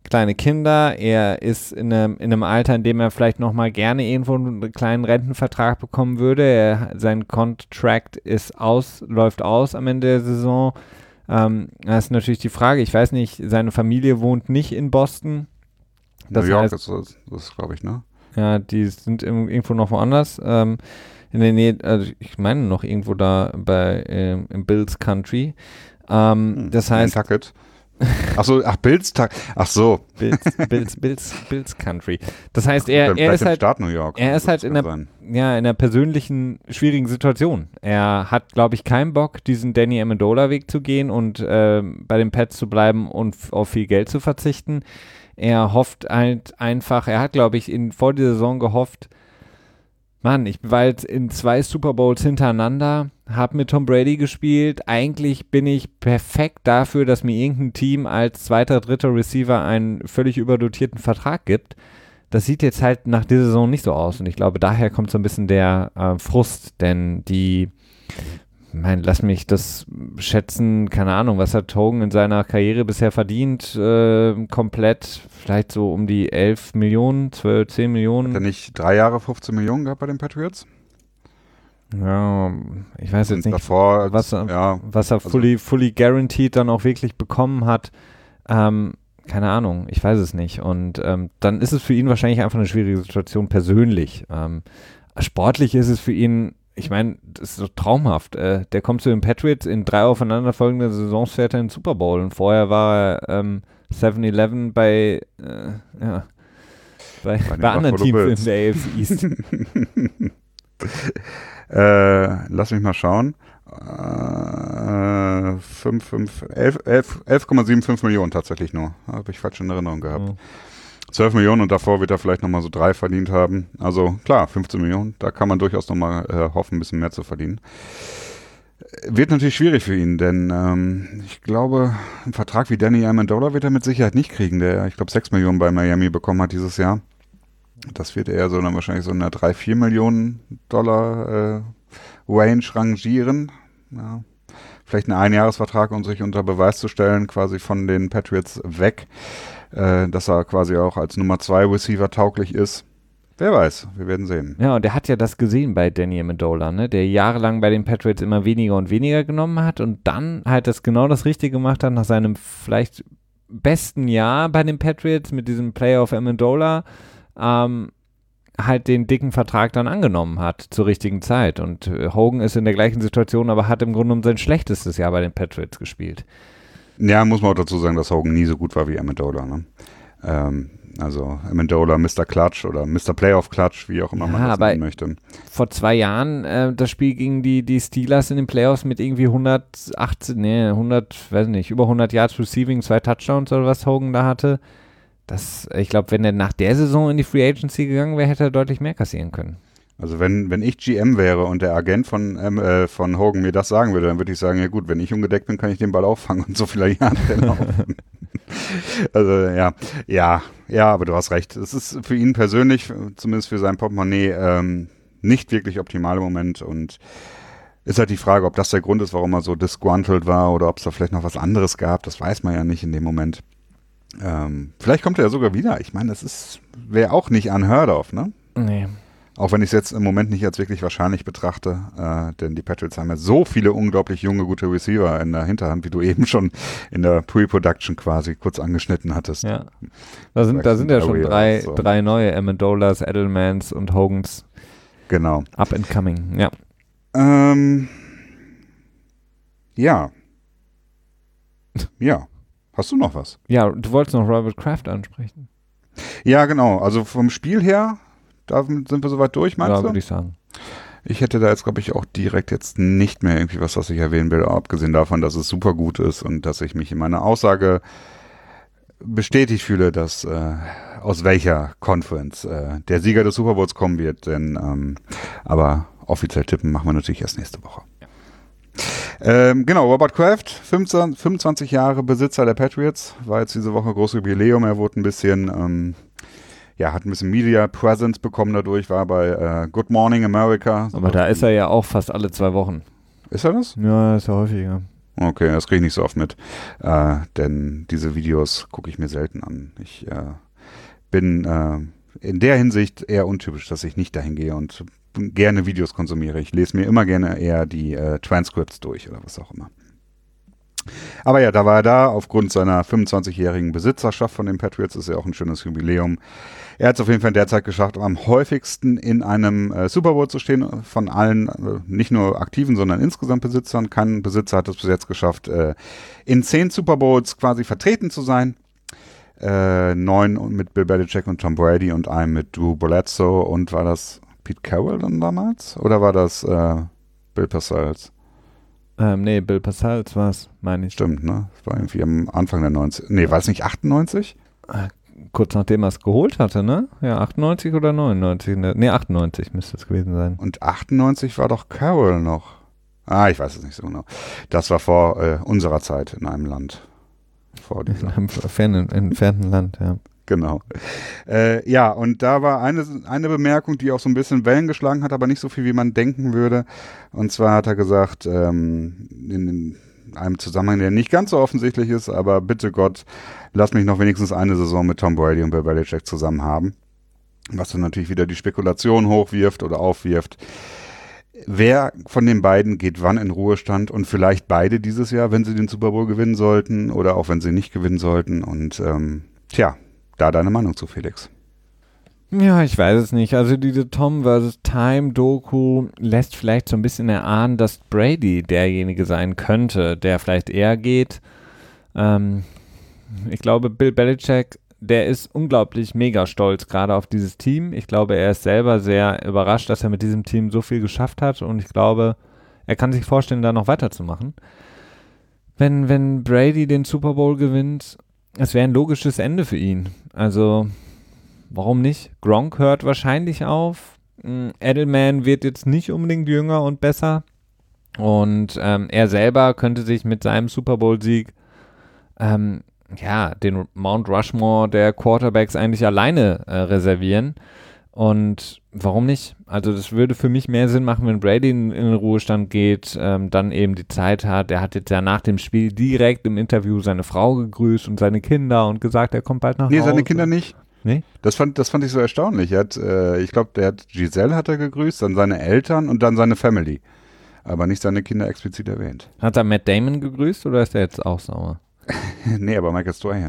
kleine Kinder, er ist in einem, in einem Alter, in dem er vielleicht nochmal gerne irgendwo einen kleinen Rentenvertrag bekommen würde. Er, sein Contract ist aus, läuft aus am Ende der Saison. Ähm, das ist natürlich die Frage, ich weiß nicht, seine Familie wohnt nicht in Boston. Das New York heißt, ist das, das glaube ich, ne? Ja, die sind im, irgendwo noch woanders. Ähm, in der Nähe, also ich meine noch irgendwo da bei ähm, im Bills Country. Ähm, hm, das heißt. Nantucket. Ach so, ach Bills, ach so. Bills, Bills, Bills, Bills Country. Das heißt, er, ach, er ist halt, Staat New York, er ist halt in einer, ja, in einer persönlichen schwierigen Situation. Er hat, glaube ich, keinen Bock, diesen Danny Amendola-Weg zu gehen und äh, bei den Pets zu bleiben und f- auf viel Geld zu verzichten. Er hofft halt einfach, er hat, glaube ich, in, vor dieser Saison gehofft, Mann, ich war jetzt in zwei Super Bowls hintereinander, habe mit Tom Brady gespielt. Eigentlich bin ich perfekt dafür, dass mir irgendein Team als zweiter, dritter Receiver einen völlig überdotierten Vertrag gibt. Das sieht jetzt halt nach dieser Saison nicht so aus. Und ich glaube, daher kommt so ein bisschen der äh, Frust. Denn die, mein, lass mich das schätzen, keine Ahnung, was hat Hogan in seiner Karriere bisher verdient? Äh, komplett, vielleicht so um die elf Millionen, zwölf, zehn Millionen. Hat er nicht drei Jahre fünfzehn Millionen gehabt bei den Patriots? Ja, ich weiß jetzt Und nicht, davor, was, er, ja, was er fully, also, fully guaranteed dann auch wirklich bekommen hat. Ähm, keine Ahnung, ich weiß es nicht. Und ähm, dann ist es für ihn wahrscheinlich einfach eine schwierige Situation persönlich. Ähm, sportlich ist es für ihn, ich meine, das ist so traumhaft. Äh, der kommt zu den Patriots, in drei aufeinanderfolgenden Saisons fährt er in den Super Bowl. Und vorher war er ähm, seven eleven bei, äh, ja, bei, bei, bei anderen Teams Bills in der A F C East. Äh, lass mich mal schauen. Äh, elf Komma fünfundsiebzig Millionen tatsächlich nur. Habe ich falsch in Erinnerung gehabt. Mhm. zwölf Millionen und davor wird er vielleicht nochmal so drei verdient haben. Also klar, fünfzehn Millionen. Da kann man durchaus nochmal äh, hoffen, ein bisschen mehr zu verdienen. Wird natürlich schwierig für ihn, denn ähm, ich glaube, einen Vertrag wie Danny Amendola wird er mit Sicherheit nicht kriegen, der, ich glaube, sechs Millionen bei Miami bekommen hat dieses Jahr. Das wird eher so dann wahrscheinlich so in der drei, vier Millionen Dollar äh, Range rangieren. Ja. Vielleicht einen Einjahresvertrag, um sich unter Beweis zu stellen, quasi von den Patriots weg, äh, dass er quasi auch als Nummer zwei Receiver tauglich ist. Wer weiß, wir werden sehen. Ja, und der hat ja das gesehen bei Danny Amendola, ne? Der jahrelang bei den Patriots immer weniger und weniger genommen hat und dann halt das genau das Richtige gemacht hat, nach seinem vielleicht besten Jahr bei den Patriots mit diesem Playoff Amendola, Ähm, halt den dicken Vertrag dann angenommen hat zur richtigen Zeit. Und äh, Hogan ist in der gleichen Situation, aber hat im Grunde genommen sein schlechtestes Jahr bei den Patriots gespielt. Ja, muss man auch dazu sagen, dass Hogan nie so gut war wie Amendola. Ne? Ähm, also Amendola, Mister Clutch oder Mister Playoff Clutch, wie auch immer ja, man das nennen möchte. Vor zwei Jahren äh, das Spiel gegen die, die Steelers in den Playoffs mit irgendwie hundertachtzig, nee, hundert, weiß nicht, über hundert Yards Receiving, zwei Touchdowns oder was Hogan da hatte. Das, ich glaube, wenn er nach der Saison in die Free Agency gegangen wäre, hätte er deutlich mehr kassieren können. Also wenn, wenn ich G M wäre und der Agent von, ähm, äh, von Hogan mir das sagen würde, dann würde ich sagen, ja gut, wenn ich ungedeckt bin, kann ich den Ball auffangen und so viele Jahre laufen. Also ja, ja, ja, aber du hast recht. Es ist für ihn persönlich, zumindest für sein Portemonnaie, ähm, nicht wirklich optimal im Moment und ist halt die Frage, ob das der Grund ist, warum er so disgruntled war oder ob es da vielleicht noch was anderes gab, das weiß man ja nicht in dem Moment. Ähm, vielleicht kommt er ja sogar wieder. Ich meine, das ist wäre auch nicht unheard of, ne? Nee. Auch wenn ich es jetzt im Moment nicht als wirklich wahrscheinlich betrachte, äh, denn die Patriots haben ja so viele unglaublich junge, gute Receiver in der Hinterhand, wie du eben schon in der Pre-Production quasi kurz angeschnitten hattest. Ja, da sind, da sind ja schon drei, so. drei neue Amendolas, Edelmans und Hogans. Genau. Up and coming, ja. Ähm, ja. Ja. Hast du noch was? Ja, du wolltest noch Robert Kraft ansprechen. Ja, genau. Also vom Spiel her, da sind wir soweit durch, meinst ja, du? Ja, würde ich sagen. Ich hätte da jetzt, glaube ich, auch direkt jetzt nicht mehr irgendwie was, was ich erwähnen will, abgesehen davon, dass es super gut ist und dass ich mich in meiner Aussage bestätigt fühle, dass äh, aus welcher Conference äh, der Sieger des Super Bowls kommen wird. Denn, ähm, aber offiziell tippen machen wir natürlich erst nächste Woche. Ähm, genau, Robert Kraft, fünfundzwanzig Jahre Besitzer der Patriots, war jetzt diese Woche großes Jubiläum, er wurde ein bisschen, ähm, ja, hat ein bisschen Media Presence bekommen dadurch, war bei äh, Good Morning America. Aber da ist er ja auch fast alle zwei Wochen. Ist er das? Ja, ist er häufiger. Okay, das kriege ich nicht so oft mit, äh, denn diese Videos gucke ich mir selten an. Ich äh, bin äh, in der Hinsicht eher untypisch, dass ich nicht dahin gehe und gerne Videos konsumiere. Ich lese mir immer gerne eher die äh, Transcripts durch oder was auch immer. Aber ja, da war er da, aufgrund seiner fünfundzwanzigjährigen Besitzerschaft von den Patriots, ist ja auch ein schönes Jubiläum. Er hat es auf jeden Fall in der Zeit geschafft, am häufigsten in einem äh, Super Bowl zu stehen, von allen, äh, nicht nur aktiven, sondern insgesamt Besitzern. Kein Besitzer hat es bis jetzt geschafft, äh, in zehn Super Bowls quasi vertreten zu sein. Äh, neun mit Bill Belichick und Tom Brady und einem mit Drew Bledsoe. Und war das Pete Carroll dann damals? Oder war das äh, Bill Parcells? Ähm, nee, Bill Parcells war es, meine ich. Stimmt, ne? Das war irgendwie am Anfang der neunziger. Nee, war es nicht achtundneunzig? Äh, kurz nachdem er es geholt hatte, ne? Ja, achtundneunzig oder neunundneunzig? Ne, achtundneunzig müsste es gewesen sein. Und achtundneunzig war doch Carroll noch. Ah, ich weiß es nicht so genau. Das war vor äh, unserer Zeit in einem Land. Vor in einem fernen, entfernten Land, ja. Genau. Äh, ja, und da war eine, eine Bemerkung, die auch so ein bisschen Wellen geschlagen hat, aber nicht so viel, wie man denken würde. Und zwar hat er gesagt, ähm, in einem Zusammenhang, der nicht ganz so offensichtlich ist, aber bitte Gott, lass mich noch wenigstens eine Saison mit Tom Brady und Bill Belichick zusammen haben. Was dann natürlich wieder die Spekulation hochwirft oder aufwirft. Wer von den beiden geht wann in Ruhestand und vielleicht beide dieses Jahr, wenn sie den Super Bowl gewinnen sollten oder auch wenn sie nicht gewinnen sollten. Und ähm, tja, da deine Meinung zu, Felix? Ja, ich weiß es nicht. Also diese Tom versus. Time-Doku lässt vielleicht so ein bisschen erahnen, dass Brady derjenige sein könnte, der vielleicht eher geht. Ähm, ich glaube, Bill Belichick, der ist unglaublich mega stolz gerade auf dieses Team. Ich glaube, er ist selber sehr überrascht, dass er mit diesem Team so viel geschafft hat und ich glaube, er kann sich vorstellen, da noch weiterzumachen. Wenn, wenn Brady den Super Bowl gewinnt, es wäre ein logisches Ende für ihn. Also, warum nicht? Gronk hört wahrscheinlich auf. Edelman wird jetzt nicht unbedingt jünger und besser. Und ähm, er selber könnte sich mit seinem Super Bowl-Sieg ähm, ja, den Mount Rushmore der Quarterbacks eigentlich alleine äh, reservieren. Und warum nicht? Also das würde für mich mehr Sinn machen, wenn Brady in, in den Ruhestand geht, ähm, dann eben die Zeit hat. Er hat jetzt ja nach dem Spiel direkt im Interview seine Frau gegrüßt und seine Kinder und gesagt, er kommt bald nach nee, Hause. Nee, seine Kinder nicht. Nee? Das fand, das fand ich so erstaunlich. Er hat, äh, ich glaube, der hat Giselle hat er gegrüßt, dann seine Eltern und dann seine Family. Aber nicht seine Kinder explizit erwähnt. Hat er Matt Damon gegrüßt oder ist er jetzt auch sauer? Nee, aber Michael Strahan.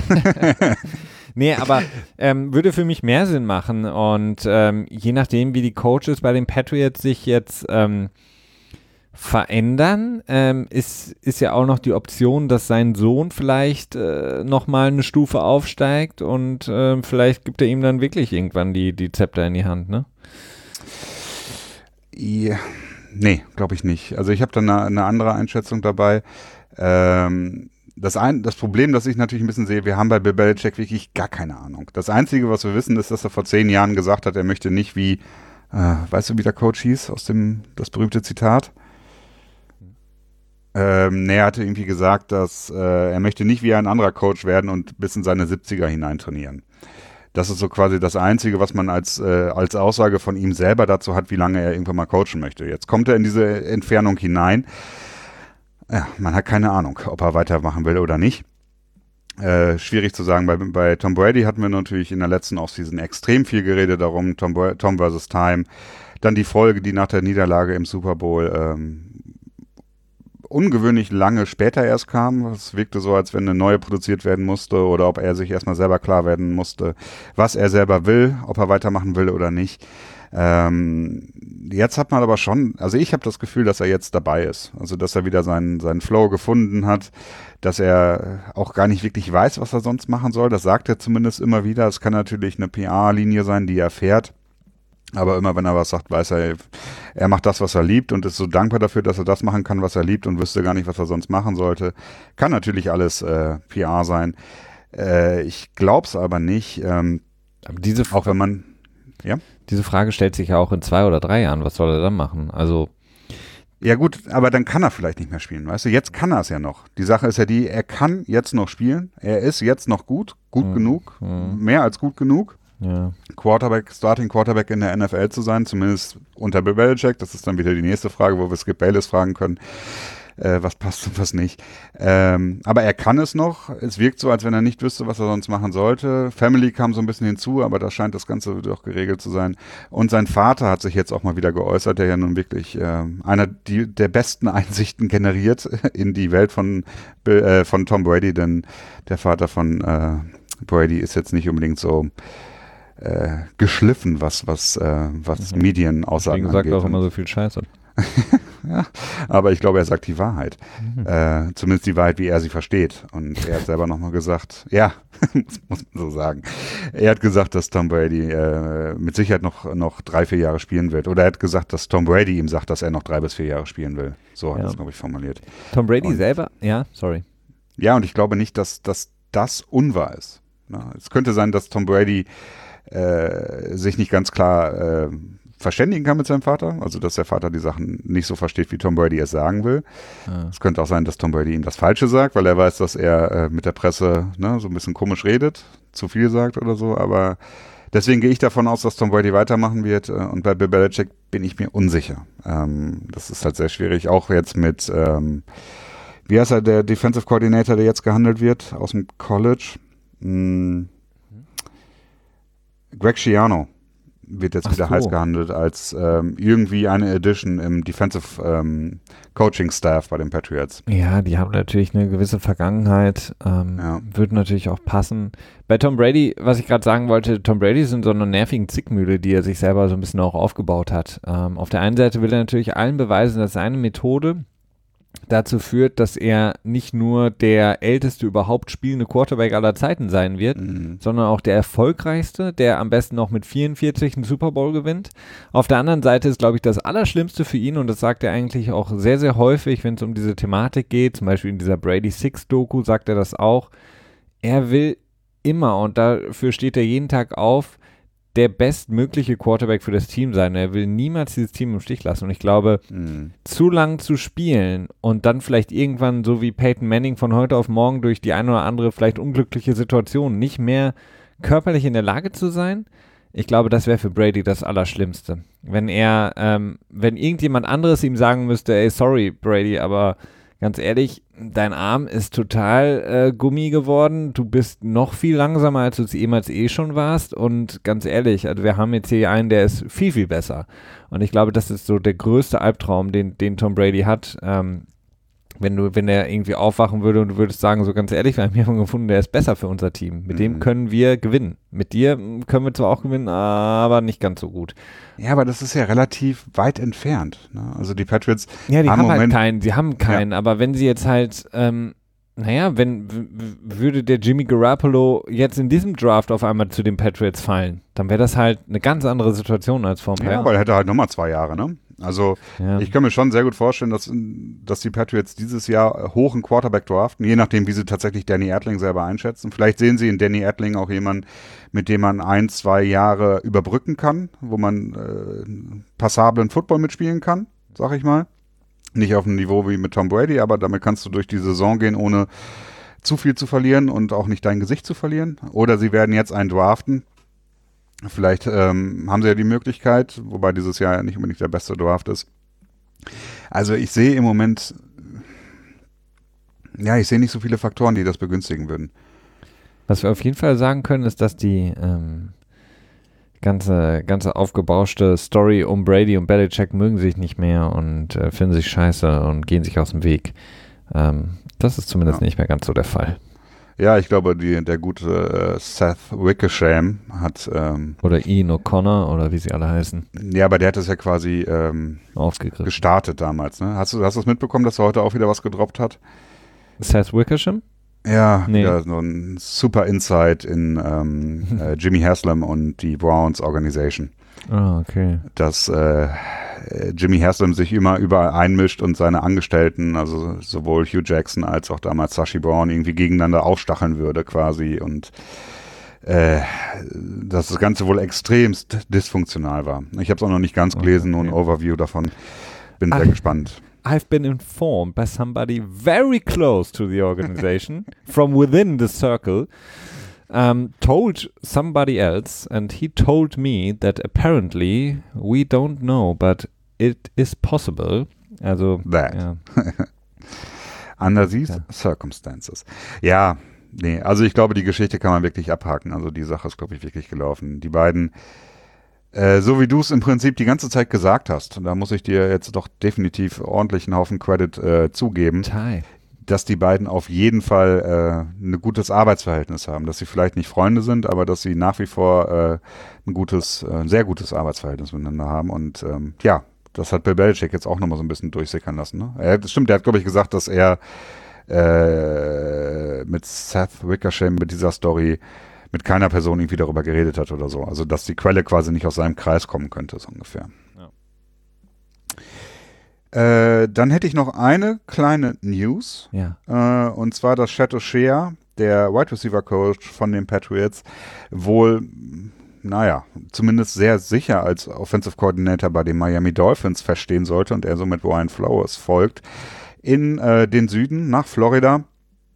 Nee, aber ähm, würde für mich mehr Sinn machen und ähm, je nachdem, wie die Coaches bei den Patriots sich jetzt ähm, verändern, ähm, ist, ist ja auch noch die Option, dass sein Sohn vielleicht äh, nochmal eine Stufe aufsteigt und äh, vielleicht gibt er ihm dann wirklich irgendwann die, die Zepter in die Hand, ne? Ja, nee, glaube ich nicht. Also ich habe da eine, eine andere Einschätzung dabei. Ähm, Das, ein, das Problem, das ich natürlich ein bisschen sehe, wir haben bei Bill Belichick wirklich gar keine Ahnung. Das Einzige, was wir wissen, ist, dass er vor zehn Jahren gesagt hat, er möchte nicht wie, äh, weißt du, wie der Coach hieß, aus dem, das berühmte Zitat? Ähm, nee, er hatte irgendwie gesagt, dass äh, er möchte nicht wie ein anderer Coach werden und bis in seine siebziger hinein trainieren. Das ist so quasi das Einzige, was man als, äh, als Aussage von ihm selber dazu hat, wie lange er irgendwann mal coachen möchte. Jetzt kommt er in diese Entfernung hinein. Ja, man hat keine Ahnung, ob er weitermachen will oder nicht. Äh, schwierig zu sagen. Bei, bei Tom Brady hatten wir natürlich in der letzten Offseason extrem viel geredet darum, Tom, Tom versus. Time. Dann die Folge, die nach der Niederlage im Super Bowl ähm, ungewöhnlich lange später erst kam. Es wirkte so, als wenn eine neue produziert werden musste oder ob er sich erstmal selber klar werden musste, was er selber will, ob er weitermachen will oder nicht. Ähm, jetzt hat man aber schon, also ich habe das Gefühl, dass er jetzt dabei ist. Also dass er wieder seinen, seinen Flow gefunden hat, dass er auch gar nicht wirklich weiß, was er sonst machen soll. Das sagt er zumindest immer wieder. Es kann natürlich eine P R-Linie sein, die er fährt. Aber immer wenn er was sagt, weiß er, er macht das, was er liebt und ist so dankbar dafür, dass er das machen kann, was er liebt und wüsste gar nicht, was er sonst machen sollte. Kann natürlich alles äh, P R sein. Äh, ich glaube es aber nicht. Ähm, aber diese auch wenn man, ja? Diese Frage stellt sich ja auch in zwei oder drei Jahren. Was soll er dann machen? Also ja gut, aber dann kann er vielleicht nicht mehr spielen, weißt du? Jetzt kann er es ja noch. Die Sache ist ja die, er kann jetzt noch spielen. Er ist jetzt noch gut, gut mhm. genug, mhm. mehr als gut genug. Ja. Quarterback, Starting Quarterback in der N F L zu sein, zumindest unter Bill Belichick. Das ist dann wieder die nächste Frage, wo wir Skip Bayless fragen können. äh, was passt und was nicht. Ähm, aber er kann es noch. Es wirkt so, als wenn er nicht wüsste, was er sonst machen sollte. Family kam so ein bisschen hinzu, aber da scheint das Ganze doch geregelt zu sein. Und sein Vater hat sich jetzt auch mal wieder geäußert, der ja nun wirklich äh, einer die, der besten Einsichten generiert in die Welt von, äh, von Tom Brady, denn der Vater von äh, Brady ist jetzt nicht unbedingt so äh, geschliffen, was, was, äh, was Mhm. Medienaussagen Deswegen sagt angeht. er auch immer so viel Scheiße. Ja, aber ich glaube, er sagt die Wahrheit. Mhm. Äh, zumindest die Wahrheit, wie er sie versteht. Und er hat selber nochmal gesagt, ja, muss, muss man so sagen. Er hat gesagt, dass Tom Brady äh, mit Sicherheit noch, noch drei, vier Jahre spielen wird. Oder er hat gesagt, dass Tom Brady ihm sagt, dass er noch drei bis vier Jahre spielen will. So hat Ja. er es, glaube ich, formuliert. Tom Brady Und- selber? Ja, sorry. Ja, und ich glaube nicht, dass, dass das unwahr ist. Na, es könnte sein, dass Tom Brady äh, sich nicht ganz klar äh, verständigen kann mit seinem Vater. Also, dass der Vater die Sachen nicht so versteht, wie Tom Brady es sagen will. Ah. Es könnte auch sein, dass Tom Brady ihm das Falsche sagt, weil er weiß, dass er äh, mit der Presse ne, so ein bisschen komisch redet, zu viel sagt oder so. Aber deswegen gehe ich davon aus, dass Tom Brady weitermachen wird. Äh, und bei Bill Belichick bin ich mir unsicher. Ähm, das ist halt sehr schwierig. Auch jetzt mit, ähm, wie heißt er, der Defensive Coordinator, der jetzt gehandelt wird aus dem College? Hm. Greg Schiano wird jetzt Ach wieder so. heiß gehandelt als ähm, irgendwie eine Addition im Defensive ähm, Coaching Staff bei den Patriots. Ja, die haben natürlich eine gewisse Vergangenheit, ähm, Ja. würde natürlich auch passen. Bei Tom Brady, was ich gerade sagen wollte, Tom Brady ist in so einer nervigen Zickmühle, die er sich selber so ein bisschen auch aufgebaut hat. Ähm, auf der einen Seite will er natürlich allen beweisen, dass seine Methode dazu führt, dass er nicht nur der älteste überhaupt spielende Quarterback aller Zeiten sein wird, Mhm. sondern auch der erfolgreichste, der am besten noch mit vierundvierzig einen Super Bowl gewinnt. Auf der anderen Seite ist, glaube ich, das Allerschlimmste für ihn, und das sagt er eigentlich auch sehr, sehr häufig, wenn es um diese Thematik geht, zum Beispiel in dieser Brady Six Doku sagt er das auch, er will immer, und dafür steht er jeden Tag auf, der bestmögliche Quarterback für das Team sein. Er will niemals dieses Team im Stich lassen, und ich glaube, Mhm. zu lang zu spielen und dann vielleicht irgendwann, so wie Peyton Manning, von heute auf morgen durch die eine oder andere vielleicht unglückliche Situation nicht mehr körperlich in der Lage zu sein, ich glaube, das wäre für Brady das Allerschlimmste. Wenn er, ähm, wenn irgendjemand anderes ihm sagen müsste, ey, sorry Brady, aber ganz ehrlich, dein Arm ist total äh, Gummi geworden, du bist noch viel langsamer, als du es jemals eh schon warst, und ganz ehrlich, also wir haben jetzt hier einen, der ist viel, viel besser. Und ich glaube, das ist so der größte Albtraum, den, den Tom Brady hat, ähm, wenn du, wenn er irgendwie aufwachen würde und du würdest sagen, so ganz ehrlich, wir haben jemanden gefunden, der ist besser für unser Team. Mit Mhm. dem können wir gewinnen. Mit dir mm, können wir zwar auch gewinnen, aber nicht ganz so gut. Ja, aber das ist ja relativ weit entfernt. Ne? Also die Patriots Ja, die haben haben halt Moment- keinen, die haben keinen, aber wenn sie jetzt halt, ähm, naja, wenn w- w- würde der Jimmy Garoppolo jetzt in diesem Draft auf einmal zu den Patriots fallen, dann wäre das halt eine ganz andere Situation als vor ein paar Ja, Jahren. aber er hätte halt nochmal zwei Jahre, ne? Also Ja. ich kann mir schon sehr gut vorstellen, dass, dass die Patriots dieses Jahr hoch einen Quarterback draften, je nachdem, wie sie tatsächlich Danny Etling selber einschätzen. Vielleicht sehen sie in Danny Etling auch jemanden, mit dem man ein, zwei Jahre überbrücken kann, wo man äh, passablen Football mitspielen kann, sag ich mal. Nicht auf dem Niveau wie mit Tom Brady, aber damit kannst du durch die Saison gehen, ohne zu viel zu verlieren und auch nicht dein Gesicht zu verlieren. Oder sie werden jetzt einen draften. Vielleicht ähm, haben sie ja die Möglichkeit, wobei dieses Jahr ja nicht unbedingt der beste Draft ist. Also ich sehe im Moment, ja, ich sehe nicht so viele Faktoren, die das begünstigen würden. Was wir auf jeden Fall sagen können, ist, dass die ähm, ganze, ganze aufgebauschte Story um Brady und Belichick mögen sich nicht mehr und äh, finden sich scheiße und gehen sich aus dem Weg. Ähm, das ist zumindest Ja. nicht mehr ganz so der Fall. Ja, ich glaube, die, der gute äh, Seth Wickersham hat, ähm, Oder Ian O'Connor oder wie sie alle heißen, ja, aber der hat es ja quasi ähm, aufgegriffen. gestartet damals. Ne? Hast du hast du es mitbekommen, dass er heute auch wieder was gedroppt hat? Seth Wickersham? Ja, Nee. wieder so ein super Insight in ähm, äh, Jimmy Haslam und die Browns Organization. Ah, okay. Dass äh, Jimmy Haslam sich immer überall einmischt und seine Angestellten, also sowohl Hugh Jackson als auch damals Sashi Brown, irgendwie gegeneinander aufstacheln würde quasi und äh, dass das Ganze wohl extremst dysfunktional war. Ich habe es auch noch nicht ganz gelesen, nur ein Okay. Overview davon. Bin Ach. sehr gespannt. I've been informed by somebody very close to the organization from within the circle, um, told somebody else, and he told me that apparently we don't know, but it is possible. Also, That. ja. Under these ja. circumstances. Ja, nee, also ich glaube, die Geschichte kann man wirklich abhaken. Also die Sache ist, glaube ich, wirklich gelaufen. Die beiden, äh, so wie du es im Prinzip die ganze Zeit gesagt hast, da muss ich dir jetzt doch definitiv ordentlich einen Haufen Credit äh, zugeben. Teil. Dass die beiden auf jeden Fall äh, ein gutes Arbeitsverhältnis haben, dass sie vielleicht nicht Freunde sind, aber dass sie nach wie vor äh, ein gutes, äh, ein sehr gutes Arbeitsverhältnis miteinander haben und ähm, ja, das hat Bill Belichick jetzt auch nochmal so ein bisschen durchsickern lassen. Ne? Er, das stimmt, der hat glaube ich gesagt, dass er äh, mit Seth Wickersham mit dieser Story mit keiner Person irgendwie darüber geredet hat oder so, also dass die Quelle quasi nicht aus seinem Kreis kommen könnte, so ungefähr. Ja. Äh, dann hätte ich noch eine kleine News. Ja. Äh, und zwar, dass Shato Shea, der Wide Receiver Coach von den Patriots, wohl, naja, zumindest sehr sicher als Offensive Coordinator bei den Miami Dolphins verstehen sollte und er somit Brian Flores folgt in äh, den Süden nach Florida.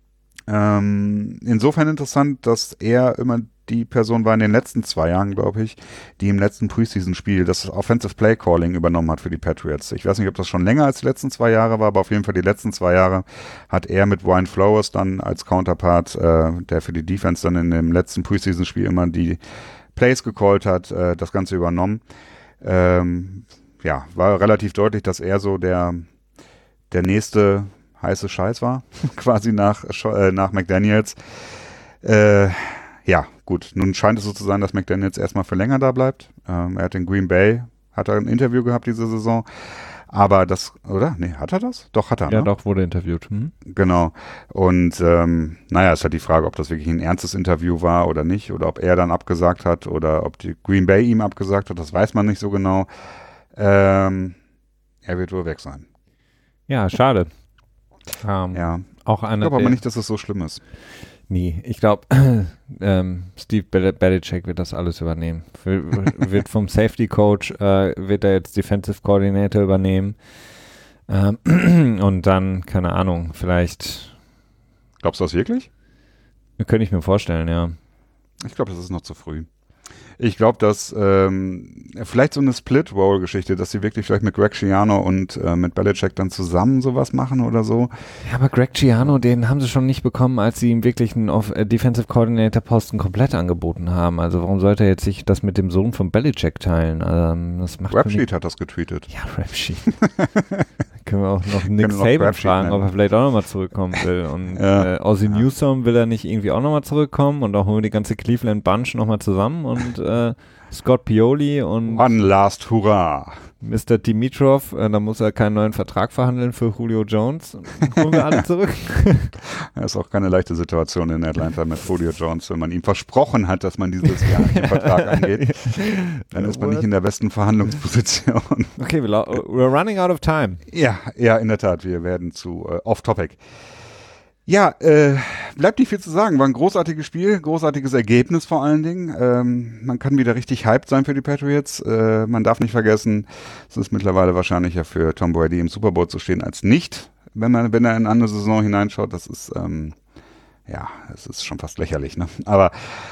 Ähm, insofern interessant, dass er immer die Person war in den letzten zwei Jahren, glaube ich, die im letzten Preseason-Spiel das Offensive Play Calling übernommen hat für die Patriots. Ich weiß nicht, ob das schon länger als die letzten zwei Jahre war, aber auf jeden Fall die letzten zwei Jahre hat er mit Brian Flores dann als Counterpart, äh, der für die Defense dann in dem letzten Preseason-Spiel immer die Plays gecallt hat, äh, das Ganze übernommen. Ähm, ja, war relativ deutlich, dass er so der, der nächste heiße Scheiß war, quasi nach, äh, nach McDaniels. Äh, ja, gut, nun scheint es so zu sein, dass McDaniels erstmal für länger da bleibt. Ähm, er hat in Green Bay, hat er ein Interview gehabt diese Saison, aber das, oder? Nee, hat er das? Doch, hat er, Ja, ne? doch, wurde interviewt. Hm? Genau, und ähm, naja, es ist halt die Frage, ob das wirklich ein ernstes Interview war oder nicht, oder ob er dann abgesagt hat, oder ob die Green Bay ihm abgesagt hat, das weiß man nicht so genau. Ähm, er wird wohl weg sein. Ja, schade. Um, ja, auch einer ich glaube aber nicht, dass es so schlimm ist. Nee, ich glaube, ähm, Steve Bel- Belichick wird das alles übernehmen. W- wird vom Safety Coach, äh, wird er jetzt Defensive Coordinator übernehmen. Ähm, und dann, keine Ahnung, vielleicht. Glaubst du das wirklich? Könnte ich mir vorstellen, ja. Ich glaube, das ist noch zu früh. Ich glaube, dass ähm, vielleicht so eine Split-Role-Geschichte, dass sie wirklich vielleicht mit Greg Schiano und äh, mit Belichick dann zusammen sowas machen oder so. Ja, aber Greg Schiano, den haben sie schon nicht bekommen, als sie ihm wirklich einen Off- äh, Defensive Coordinator-Posten komplett angeboten haben. Also warum sollte er jetzt sich das mit dem Sohn von Belichick teilen? Ähm, das macht Rapsheet hat das getweetet. Ja, Rapsheet. Können wir auch noch Nick Saban fragen, ob er vielleicht auch nochmal zurückkommen will. Und ja. äh, Ozzie ja. Newsome, will er nicht irgendwie auch nochmal zurückkommen? Und auch holen wir die ganze Cleveland Bunch nochmal zusammen und äh, Scott Pioli und One last Hurra. Mister Dimitrov, äh, da muss er keinen neuen Vertrag verhandeln für Julio Jones. Holen wir alle zurück. Das ist auch keine leichte Situation in Atlanta mit Julio Jones, wenn man ihm versprochen hat, dass man dieses Jahr den Vertrag angeht. Dann ist man nicht in der besten Verhandlungsposition. Okay, we're running out of time. Ja, ja, in der Tat. Wir werden zu äh, off-topic. Ja, äh, bleibt nicht viel zu sagen. War ein großartiges Spiel, großartiges Ergebnis vor allen Dingen. Ähm, man kann wieder richtig hyped sein für die Patriots. Äh, man darf nicht vergessen, es ist mittlerweile wahrscheinlicher für Tom Brady im Super Bowl zu stehen als nicht, wenn man, wenn er in eine andere Saison hineinschaut. Das ist, ähm, ja, es ist schon fast lächerlich, ne? Aber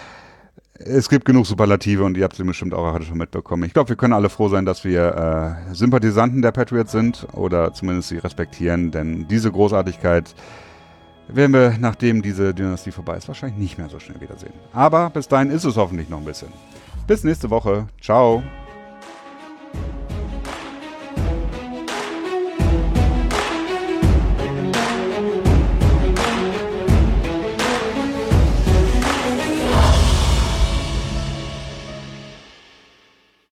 es gibt genug Superlative und ihr habt sie bestimmt auch heute schon mitbekommen. Ich glaube, wir können alle froh sein, dass wir äh, Sympathisanten der Patriots sind oder zumindest sie respektieren, denn diese Großartigkeit werden wir, nachdem diese Dynastie vorbei ist, wahrscheinlich nicht mehr so schnell wiedersehen. Aber bis dahin ist es hoffentlich noch ein bisschen. Bis nächste Woche. Ciao.